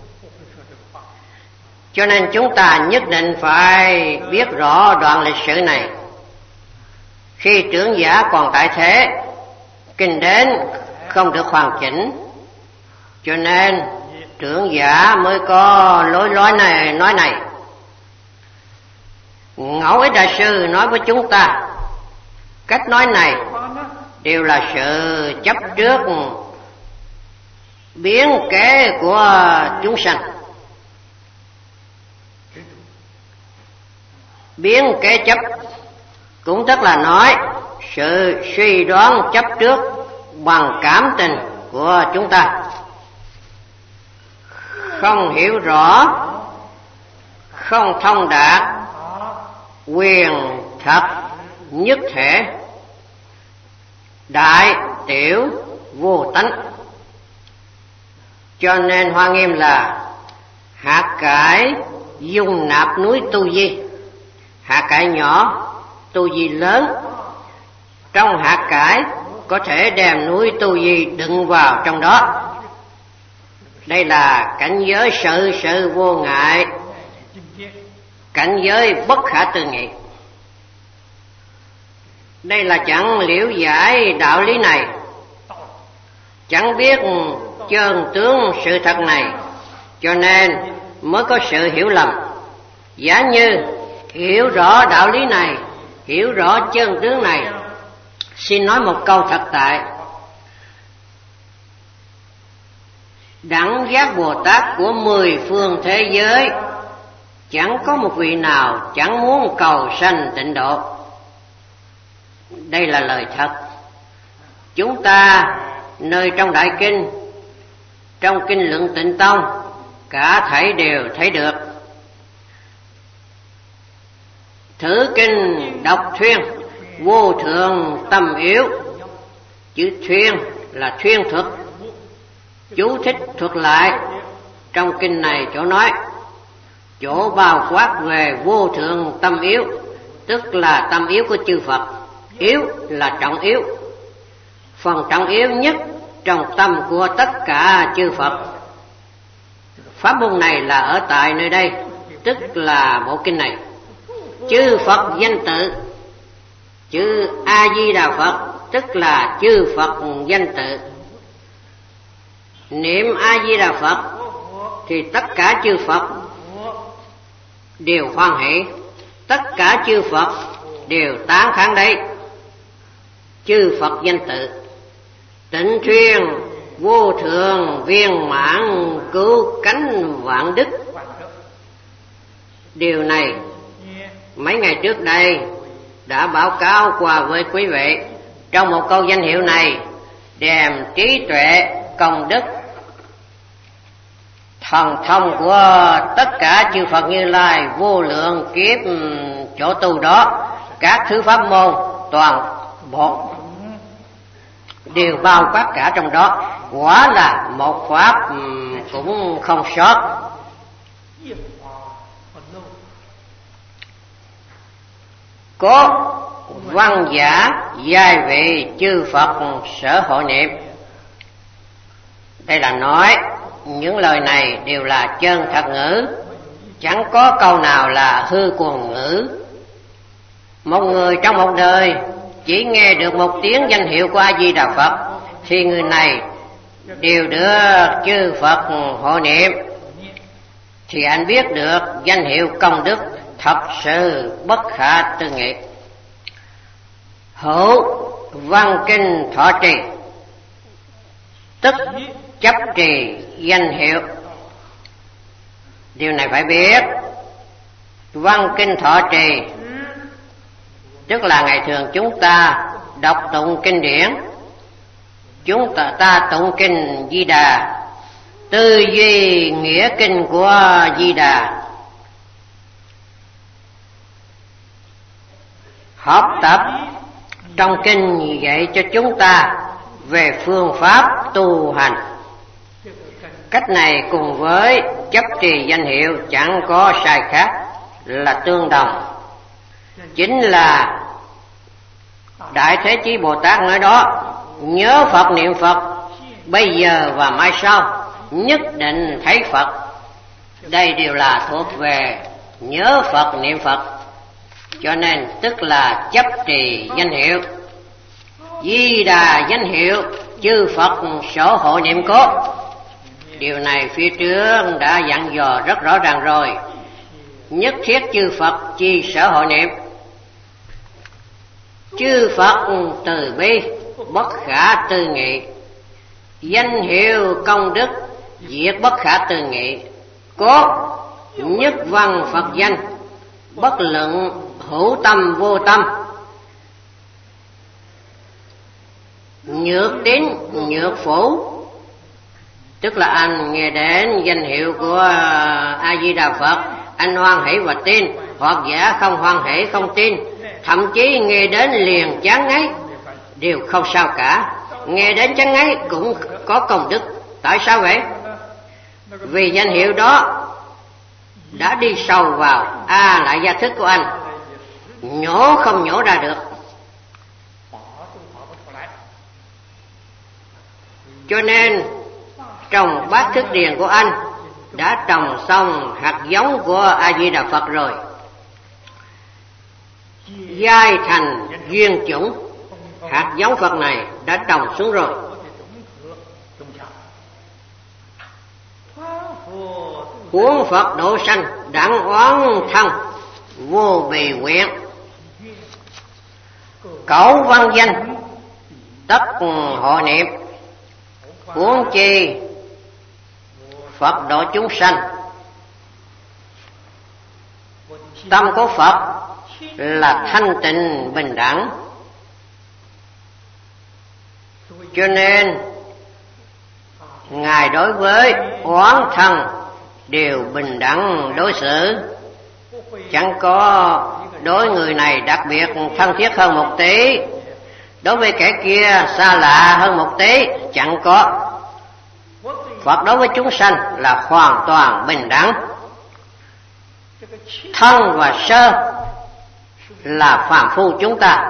Cho nên chúng ta nhất định phải biết rõ đoạn lịch sử này. Khi Trưởng Giả còn tại thế, kinh đến không được hoàn chỉnh, cho nên Trưởng Giả mới có lối nói này. Ngẫu Ích Đại Sư nói với chúng ta, cách nói này đều là sự chấp trước biến kế của chúng sanh. Biến kế chấp cũng tức là nói sự suy đoán chấp trước bằng cảm tình của chúng ta, không hiểu rõ, không thông đạt quyền thật nhất thể, đại tiểu vô tánh. Cho nên Hoa Nghiêm là hạt cải dung nạp núi tu di. Hạt cải nhỏ, tu di lớn. Trong hạt cải có thể đem núi tu di đựng vào trong đó. Đây là cảnh giới sự vô ngại, cảnh giới bất khả tư nghị. Đây là chẳng liễu giải đạo lý này, chẳng biết chân tướng sự thật này, cho nên mới có sự hiểu lầm. Giả như hiểu rõ đạo lý này, hiểu rõ chân tướng này, xin nói một câu thật tại. Đẳng giác Bồ Tát của 10 phương thế giới, chẳng có một vị nào chẳng muốn cầu sanh tịnh độ. Đây là lời thật. Chúng ta nơi trong Đại Kinh, trong Kinh Luận Tịnh Tông, cả thảy đều thấy được. Thử kinh đọc thuyên, vô thượng tâm yếu. Chữ thuyên là thuyên thuật, chú thích thuật lại. Trong kinh này chỗ nói, chỗ bao quát về vô thượng tâm yếu, tức là tâm yếu của chư Phật. Yếu là trọng yếu, phần trọng yếu nhất trong tâm của tất cả chư Phật. Pháp môn này là ở tại nơi đây, tức là bộ kinh này. Chư Phật danh tự, chữ A Di Đà Phật tức là chư Phật danh tự. Niệm A Di Đà Phật thì tất cả chư Phật đều hoan hỷ, tất cả chư Phật đều tán thán đấy. Chư Phật danh tự Tịnh Thuyên vô thượng viên mãn cứu cánh vạn đức. Điều này mấy ngày trước đây đã báo cáo qua với quý vị. Trong một câu danh hiệu này đem trí tuệ, công đức, thần thông của tất cả chư Phật Như Lai vô lượng kiếp chỗ tu đó, các thứ pháp môn toàn bộ đều bao quát cả trong đó. Quả là một pháp cũng không sót. Có văn giả giai vị chư Phật sở hộ niệm. Đây là nói những lời này đều là chân thật ngữ, chẳng có câu nào là hư cuồng ngữ. Một người trong một đời chỉ nghe được một tiếng danh hiệu của A Di Đà Phật thì người này đều được chư Phật hộ niệm, thì anh biết được danh hiệu công đức thật sự bất khả tư nghị. Hữu văn kinh thọ trì, tức chấp trì danh hiệu. Điều này phải biết. Văn kinh thọ trì tức là ngày thường chúng ta đọc tụng kinh điển, chúng ta tụng kinh Di Đà, tư duy nghĩa kinh của Di Đà, học tập trong kinh dạy cho chúng ta về phương pháp tu hành. Cách này cùng với chấp trì danh hiệu chẳng có sai khác, là tương đồng. Chính là Đại Thế Chí Bồ Tát nói đó: nhớ Phật niệm Phật, bây giờ và mai sau nhất định thấy Phật. Đây đều là thuộc về nhớ Phật niệm Phật, cho nên tức là chấp trì danh hiệu. Di Đà danh hiệu chư Phật sở hộ niệm cố. Điều này phía trước đã dặn dò rất rõ ràng rồi. Nhất thiết chư Phật chi sở hộ niệm. Chư Phật từ bi bất khả tư nghị, danh hiệu công đức diệt bất khả tư nghị. Cốt nhất văn Phật danh, bất luận hữu tâm vô tâm. Nhược tín nhược phủ, tức là anh nghe đến danh hiệu của A Di Đà Phật, anh hoan hỷ và tin, hoặc giả không hoan hỷ không tin, thậm chí nghe đến liền chán ngấy, đều không sao cả. Nghe đến chán ngấy cũng có công đức. Tại sao vậy? Vì danh hiệu đó đã đi sâu vào lại gia thức của anh, nhổ không nhổ ra được. Cho nên trong bát thức điền của anh đã trồng xong hạt giống của A Di Đà Phật rồi, giai thành duyên chủng. Hạt giống Phật này đã trồng xuống rồi. Huống Phật độ sanh đẳng oán thân vô bì nguyện. Cẩu văn danh tất hộ niệm, huống chi Phật độ chúng sanh. Tâm của Phật là thanh tịnh bình đẳng, cho nên Ngài đối với oán thân đều bình đẳng đối xử, chẳng có đối người này đặc biệt thân thiết hơn một tí, đối với kẻ kia xa lạ hơn một tí, chẳng có. Phật đối với chúng sanh là hoàn toàn bình đẳng. Thân và sơ là phàm phu chúng ta.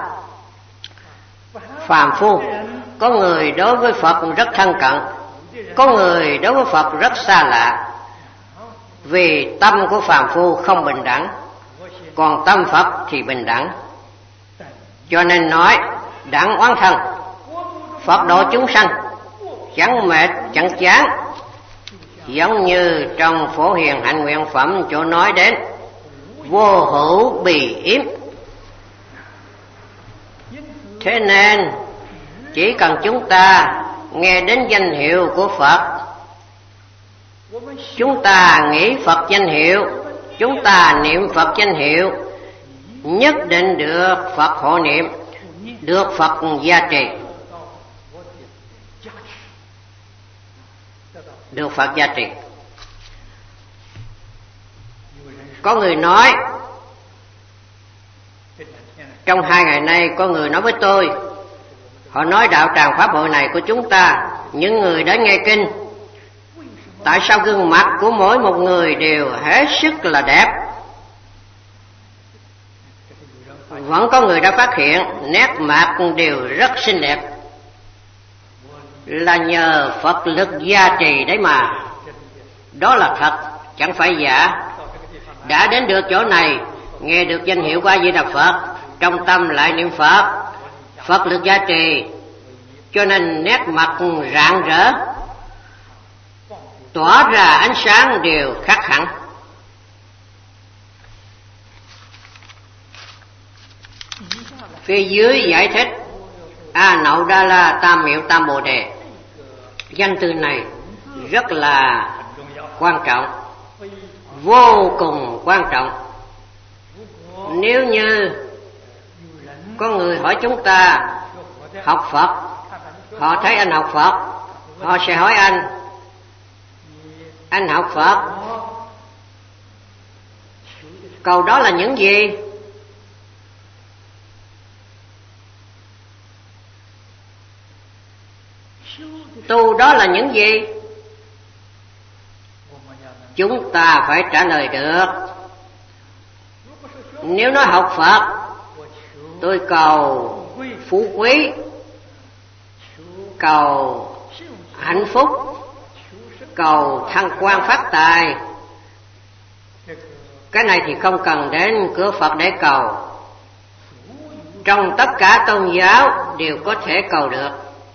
Phàm phu có người đối với Phật rất thân cận, có người đối với Phật rất xa lạ. Vì tâm của phàm phu không bình đẳng, còn tâm Phật thì bình đẳng, cho nên nói đẳng oán thân. Phật độ chúng sanh chẳng mệt chẳng chán, giống như trong Phổ Hiền Hạnh Nguyện Phẩm chỗ nói đến: vô hữu bì yếm. Thế nên chỉ cần chúng ta nghe đến danh hiệu của Phật, chúng ta nghĩ Phật danh hiệu, chúng ta niệm Phật danh hiệu, nhất định được Phật hộ niệm, được Phật gia trì, được Phật gia trì. Có người nói, trong 2 ngày nay có người nói với tôi, họ nói đạo tràng pháp hội này của chúng ta, những người đã nghe kinh, tại sao gương mặt của mỗi một người đều hết sức là đẹp? Vẫn có người đã phát hiện nét mặt đều rất xinh đẹp, là nhờ Phật lực gia trì đấy mà. Đó là thật, chẳng phải giả. Đã đến được chỗ này, nghe được danh hiệu của A Di Đà Phật, trong tâm lại niệm Phật, Phật lực gia trì, cho nên nét mặt rạng rỡ, tỏa ra ánh sáng đều khác hẳn. Phía dưới giải thích A Nậu Đa La Tam Miệu Tam Bồ Đề. Danh từ này rất là quan trọng, vô cùng quan trọng. Nếu như có người hỏi chúng ta học Phật, họ thấy anh học Phật, họ sẽ hỏi anh học Phật, cầu đó là những gì? Tu đó là những gì? Chúng ta phải trả lời được. Nếu nói học Phật, tôi cầu phú quý, cầu hạnh phúc, cầu thăng quan phát tài, cái này thì không cần đến cửa Phật để cầu. Trong tất cả tôn giáo đều có thể cầu được.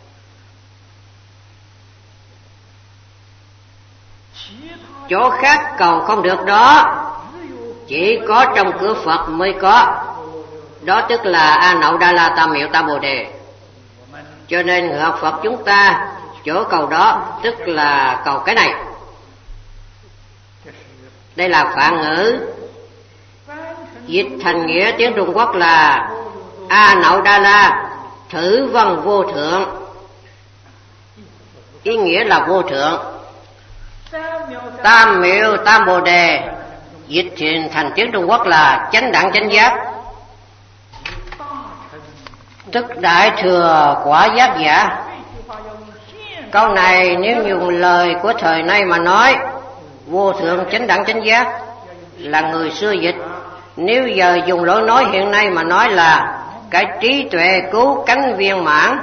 Chỗ khác cầu không được đó, chỉ có trong cửa Phật mới có. Đó tức là A Nậu Đa La Tam Miệu Tam Bồ Đề. Cho nên người học Phật chúng ta, chỗ cầu đó tức là cầu cái này. Đây là phạn ngữ, dịch thành nghĩa tiếng Trung Quốc là A Nậu Đa La thử văn vô thượng, ý nghĩa là vô thượng. Tam Miệu Tam Bồ Đề dịch thành tiếng Trung Quốc là chánh đẳng chánh giác, tức đại thừa quả giác giả. Câu này nếu dùng lời của thời nay mà nói, vô thượng chánh đẳng chánh giác là người xưa dịch. Nếu giờ dùng lối nói hiện nay mà nói là cái trí tuệ cứu cánh viên mãn,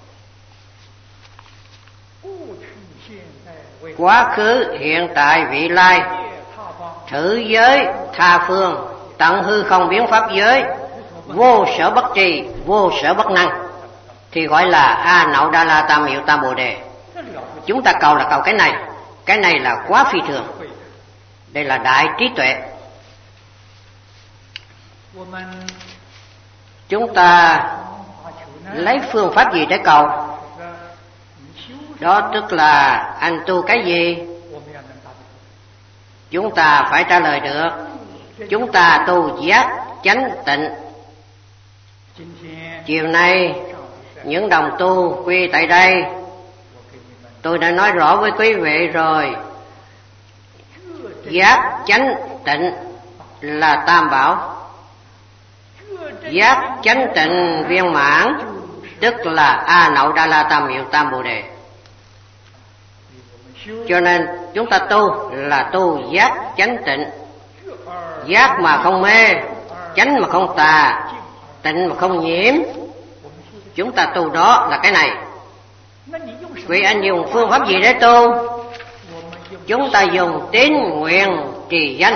quá khứ hiện tại vị lai, thử giới tha phương, tận hư không biến pháp giới, vô sở bất trì, vô sở bất năng, thì gọi là A Nậu Đa La Tam Miệu Tam Bồ Đề. Chúng ta cầu là cầu cái này là quá phi thường. Đây là đại trí tuệ. Chúng ta lấy phương pháp gì để cầu? Đó tức là anh tu cái gì? Chúng ta phải trả lời được. Chúng ta tu giác chánh tịnh. Chiều nay những đồng tu quy tại đây, tôi đã nói rõ với quý vị rồi. Giác chánh tịnh là tam bảo. Giác chánh tịnh viên mãn tức là A Nậu Đa La Tam Miệu Tam Bồ Đề. Cho nên chúng ta tu là tu giác chánh tịnh. Giác mà không mê, chánh mà không tà, tịnh mà không nhiễm. Chúng ta tu đó là cái này. Vì anh dùng phương pháp gì để tu? Chúng ta dùng tín nguyện trì danh.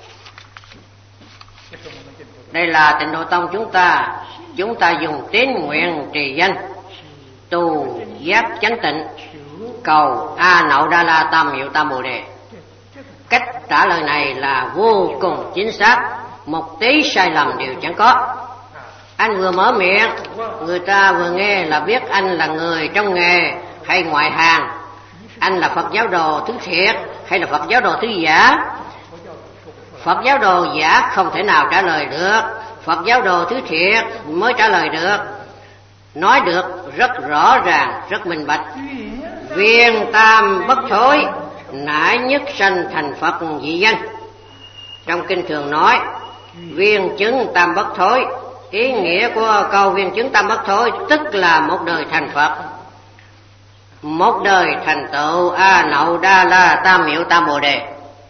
Đây là Tịnh Độ Tông chúng ta. Chúng ta dùng tín nguyện trì danh, tu giác chánh tịnh, cầu A Nậu Đa La Tam Miệu Tam Bồ Đề. Cách trả lời này là vô cùng chính xác, một tí sai lầm đều chẳng có. Anh vừa mở miệng, người ta vừa nghe là biết anh là người trong nghề hay ngoại hàng. Anh là Phật giáo đồ thứ thiệt hay là Phật giáo đồ thứ giả? Phật giáo đồ giả không thể nào trả lời được, Phật giáo đồ thứ thiệt mới trả lời được. Nói được rất rõ ràng, rất minh bạch. Viên tam bất thối, nãi nhất sanh thành Phật dị danh. Trong kinh thường nói viên chứng tam bất thối. Ý nghĩa của câu viên chứng tam bất thối tức là một đời thành Phật, một đời thành tựu A Nậu Đa La Tam Miệu Tam Bồ Đề.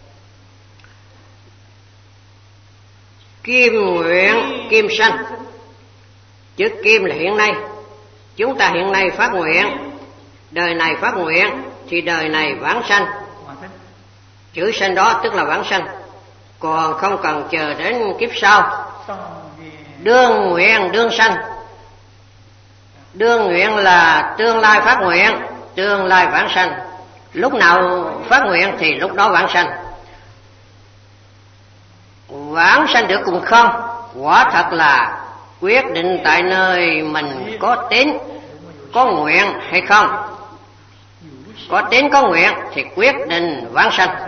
Kim nguyện kim sanh. Chữ kim là hiện nay. Chúng ta hiện nay phát nguyện, đời này phát nguyện thì đời này vãng sanh. Chữ sanh đó tức là vãng sanh, còn không cần chờ đến kiếp sau. Đương nguyện đương sanh. Đương nguyện là tương lai phát nguyện, tương lai vãng sanh. Lúc nào phát nguyện thì lúc đó vãng sanh. Vãng sanh được cùng không, quả thật là quyết định tại nơi mình có tín, có nguyện hay không. Có tín có nguyện thì quyết định vãng sanh.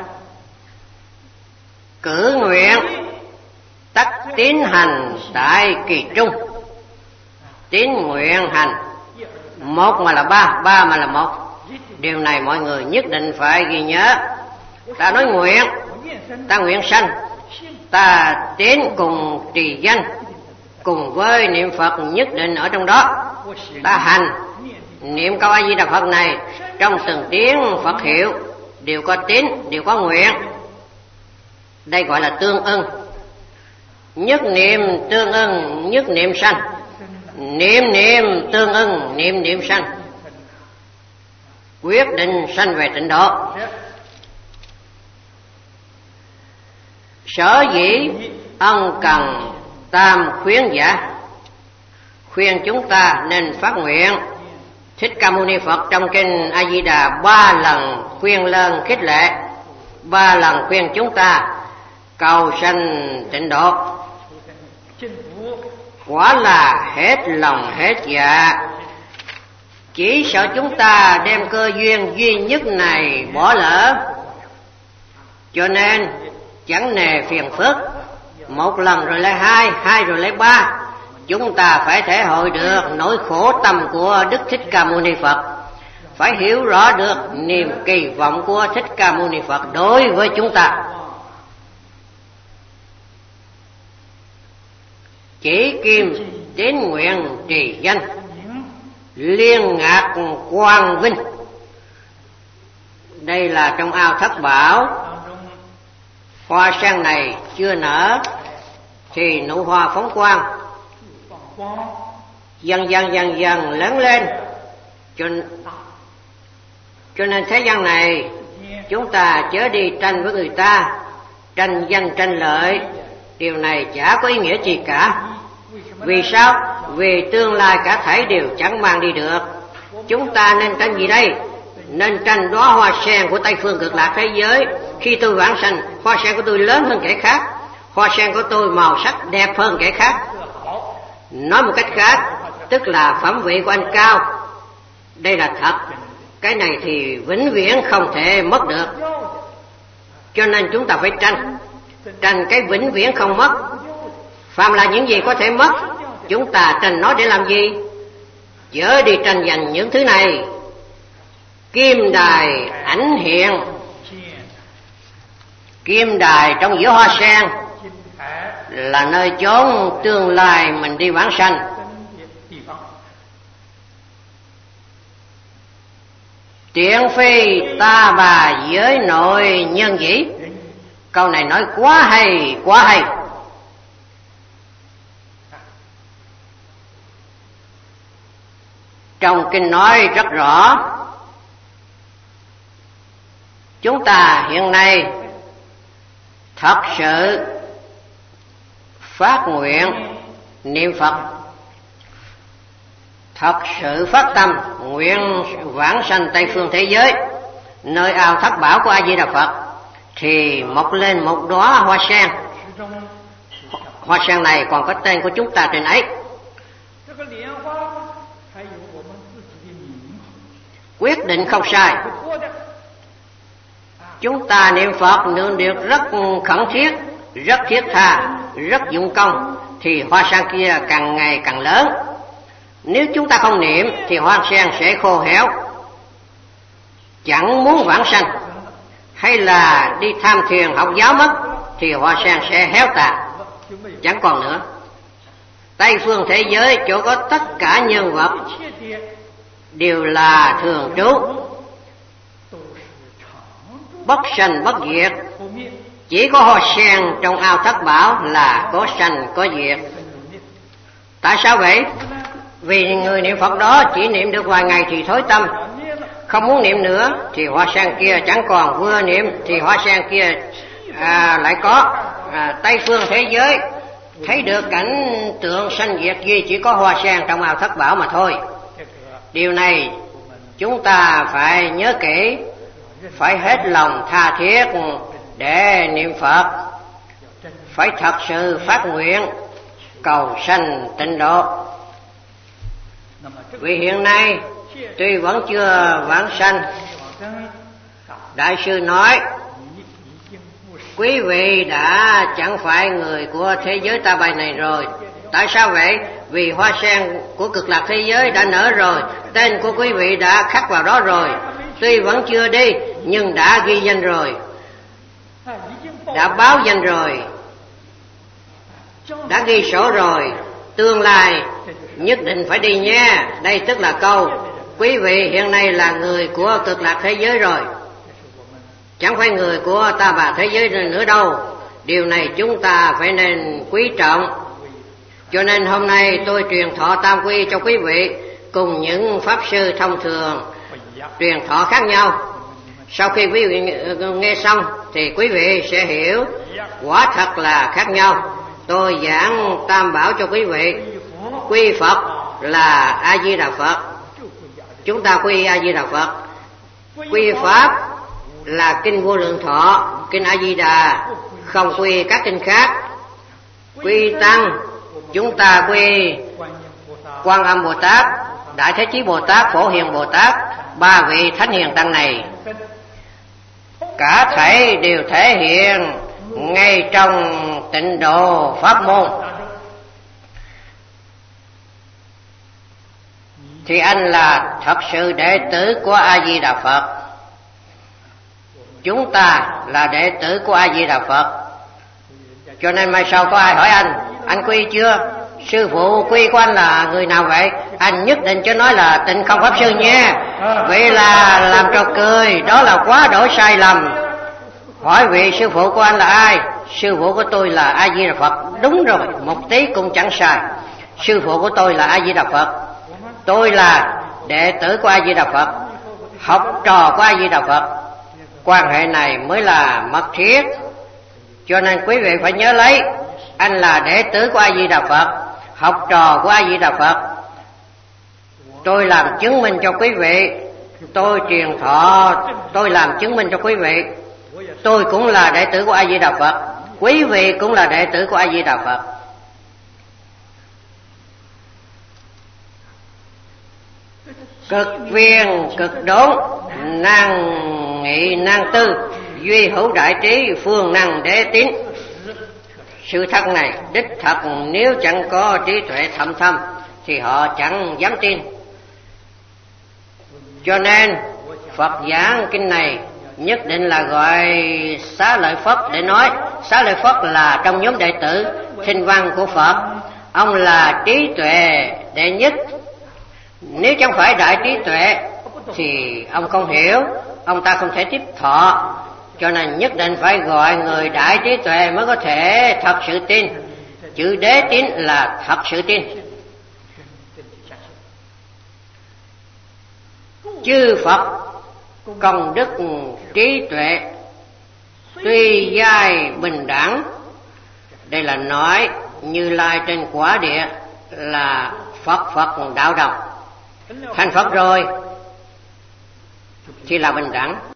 Cử nguyện tắc tín hành tại kỳ trung. Tín nguyện hành, một mà là ba, ba mà là một. Điều này mọi người nhất định phải ghi nhớ. Ta nói nguyện, ta nguyện sanh, ta tín cùng trì danh, cùng với niệm Phật nhất định ở trong đó. Ta hành, niệm câu A Di Đà Phật này trong từng tiếng Phật hiệu đều có tín, đều có nguyện. Đây gọi là tương ưng. Nhất niệm tương ưng, nhất niệm sanh. Niệm niệm tương ưng, niệm niệm sanh. Quyết định sanh về tịnh độ. Sở dĩ ân cần tam khuyến giả, khuyên chúng ta nên phát nguyện. Thích Ca Mâu Ni Phật trong kinh A Di Đà 3 lần khuyên lơn khích lệ, 3 lần khuyên chúng ta cầu sanh tịnh độ. Quả là hết lòng hết dạ, chỉ sợ chúng ta đem cơ duyên duy nhất này bỏ lỡ. Cho nên chẳng nề phiền phức, một lần rồi lấy hai, hai rồi lấy ba. Chúng ta phải thể hội được nỗi khổ tâm của Đức Thích Ca Mâu Ni Phật, phải hiểu rõ được niềm kỳ vọng của Thích Ca Mâu Ni Phật đối với chúng ta. Chỉ kim tín nguyện trì danh, liên ngạc quang vinh. Đây là trong ao Thất Bảo. Hoa sen này chưa nở thì nụ hoa phóng quang, dần dần lớn lên. Cho nên thế gian này chúng ta chớ đi tranh với người ta, tranh danh tranh lợi. Điều này chả có ý nghĩa gì cả. Vì sao? Vì tương lai cả thảy đều chẳng mang đi được. Chúng ta nên tranh gì đây? Nên tranh đóa hoa sen của Tây Phương Cực Lạc thế giới. Khi tôi vãng sanh, hoa sen của tôi lớn hơn kẻ khác, hoa sen của tôi màu sắc đẹp hơn kẻ khác. Nói một cách khác, tức là phẩm vị của anh cao. Đây là thật. Cái này thì vĩnh viễn không thể mất được. Cho nên chúng ta phải tranh, tranh cái vĩnh viễn không mất. Phàm là những gì có thể mất, chúng ta tranh nó để làm gì? Chớ đi tranh giành những thứ này. Kim đài ảnh hiện, kim đài trong giữa hoa sen là nơi chốn tương lai mình đi vãng sanh. Tiện phi ta bà giới nội nhân dĩ. Câu này nói quá hay, quá hay. Trong kinh nói rất rõ, chúng ta hiện nay thật sự phát nguyện niệm Phật, thật sự phát tâm nguyện vãng sanh Tây phương thế giới, nơi ao Thất Bảo của A Di Đà Phật, thì mọc lên một đóa hoa sen. hoa sen này còn có tên của chúng ta trên ấy. Quyết định không sai. Chúng ta niệm Phật nương được rất khẩn thiết, rất thiết tha, rất dụng công, thì hoa sen kia càng ngày càng lớn. Nếu chúng ta không niệm thì hoa sen sẽ khô héo, chẳng muốn vãng sanh, hay là đi tham thiền học giáo mất thì hoa sen sẽ héo tàn, chẳng còn nữa. Tây phương thế giới chỗ có tất cả nhân vật đều là thường trú, bất sanh bất diệt. Chỉ có hoa sen trong ao Thất Bảo là có sanh có diệt. Tại sao vậy? Vì người niệm Phật đó chỉ niệm được vài ngày thì thối tâm, không muốn niệm nữa thì hoa sen kia chẳng còn, vừa niệm thì hoa sen kia lại có. Tây phương thế giới thấy được cảnh tượng sanh diệt gì chỉ có hoa sen trong ao Thất Bảo mà thôi. Điều này chúng ta phải nhớ kỹ, phải hết lòng tha thiết để niệm Phật, phải thật sự phát nguyện cầu sanh tịnh độ. Vì hiện nay tuy vẫn chưa vãng sanh, Đại sư nói quý vị đã chẳng phải người của thế giới ta bà này rồi. Tại sao vậy? Vì hoa sen của Cực Lạc thế giới đã nở rồi, tên của quý vị đã khắc vào đó rồi. Tuy vẫn chưa đi nhưng đã ghi danh rồi, đã báo danh rồi, đã ghi sổ rồi. Tương lai nhất định phải đi nha. Đây tức là câu quý vị hiện nay là người của Cực Lạc thế giới rồi, chẳng phải người của ta bà thế giới nữa đâu. Điều này chúng ta phải nên quý trọng. Cho nên hôm nay tôi truyền thọ tam quy cho quý vị, cùng những pháp sư thông thường truyền thọ khác nhau. Sau khi quý vị nghe xong thì quý vị sẽ hiểu quả thật là khác nhau. Tôi giảng tam bảo cho quý vị. Quy Phật là A Di Đà Phật, chúng ta quy A Di Đà Phật. Quy Pháp là kinh Vô Lượng Thọ, kinh A Di Đà, không quy các kinh khác. Quy Tăng chúng ta quy Quan Âm Bồ Tát, Đại Thế Chí Bồ Tát, Phổ Hiền Bồ Tát, ba vị thánh hiền tăng này. Cả thảy đều thể hiện ngay trong tịnh độ pháp môn. Thì anh là thật sự đệ tử của A Di Đà Phật. Chúng ta là đệ tử của A Di Đà Phật. Cho nên mai sau có ai hỏi anh quy chưa? Sư phụ quy của anh là người nào vậy? Anh nhất định cho nói là Tịnh Không Pháp Sư nha. Vậy là làm trò cười, đó là quá đổi sai lầm. Hỏi vị sư phụ của anh là ai? Sư phụ của tôi là A Di Đà Phật. Đúng rồi, một tí cũng chẳng sai. Sư phụ của tôi là A Di Đà Phật. Tôi là đệ tử của A Di Đà Phật, học trò của A Di Đà Phật. Quan hệ này mới là mật thiết. Cho nên quý vị phải nhớ lấy, anh là đệ tử của A Di Đà Phật, học trò của A Di Đà Phật. Tôi làm chứng minh cho quý vị, tôi truyền thọ, tôi làm chứng minh cho quý vị. Tôi cũng là đệ tử của A Di Đà Phật, quý vị cũng là đệ tử của A Di Đà Phật. Cực viên cực đốn, năng nghị năng tư, duy hữu đại trí, phương năng đế tín. Sự thật này đích thật, nếu chẳng có trí tuệ thâm thâm thì họ chẳng dám tin. Cho nên Phật giảng kinh này nhất định là gọi Xá Lợi Phất để nói. Xá Lợi Phất là trong nhóm đệ tử Thinh Văn của Phật. Ông là trí tuệ đệ nhất. Nếu chẳng phải đại trí tuệ thì ông không hiểu, ông ta không thể tiếp thọ. Cho nên nhất định phải gọi người đại trí tuệ mới có thể thật sự tin. Chữ đế tín là thật sự tin. Chư Phật công đức trí tuệ tuy giai bình đẳng. Đây là nói Như Lai trên quả địa là Phật đạo đồng. Thành Phật rồi thì là bình đẳng.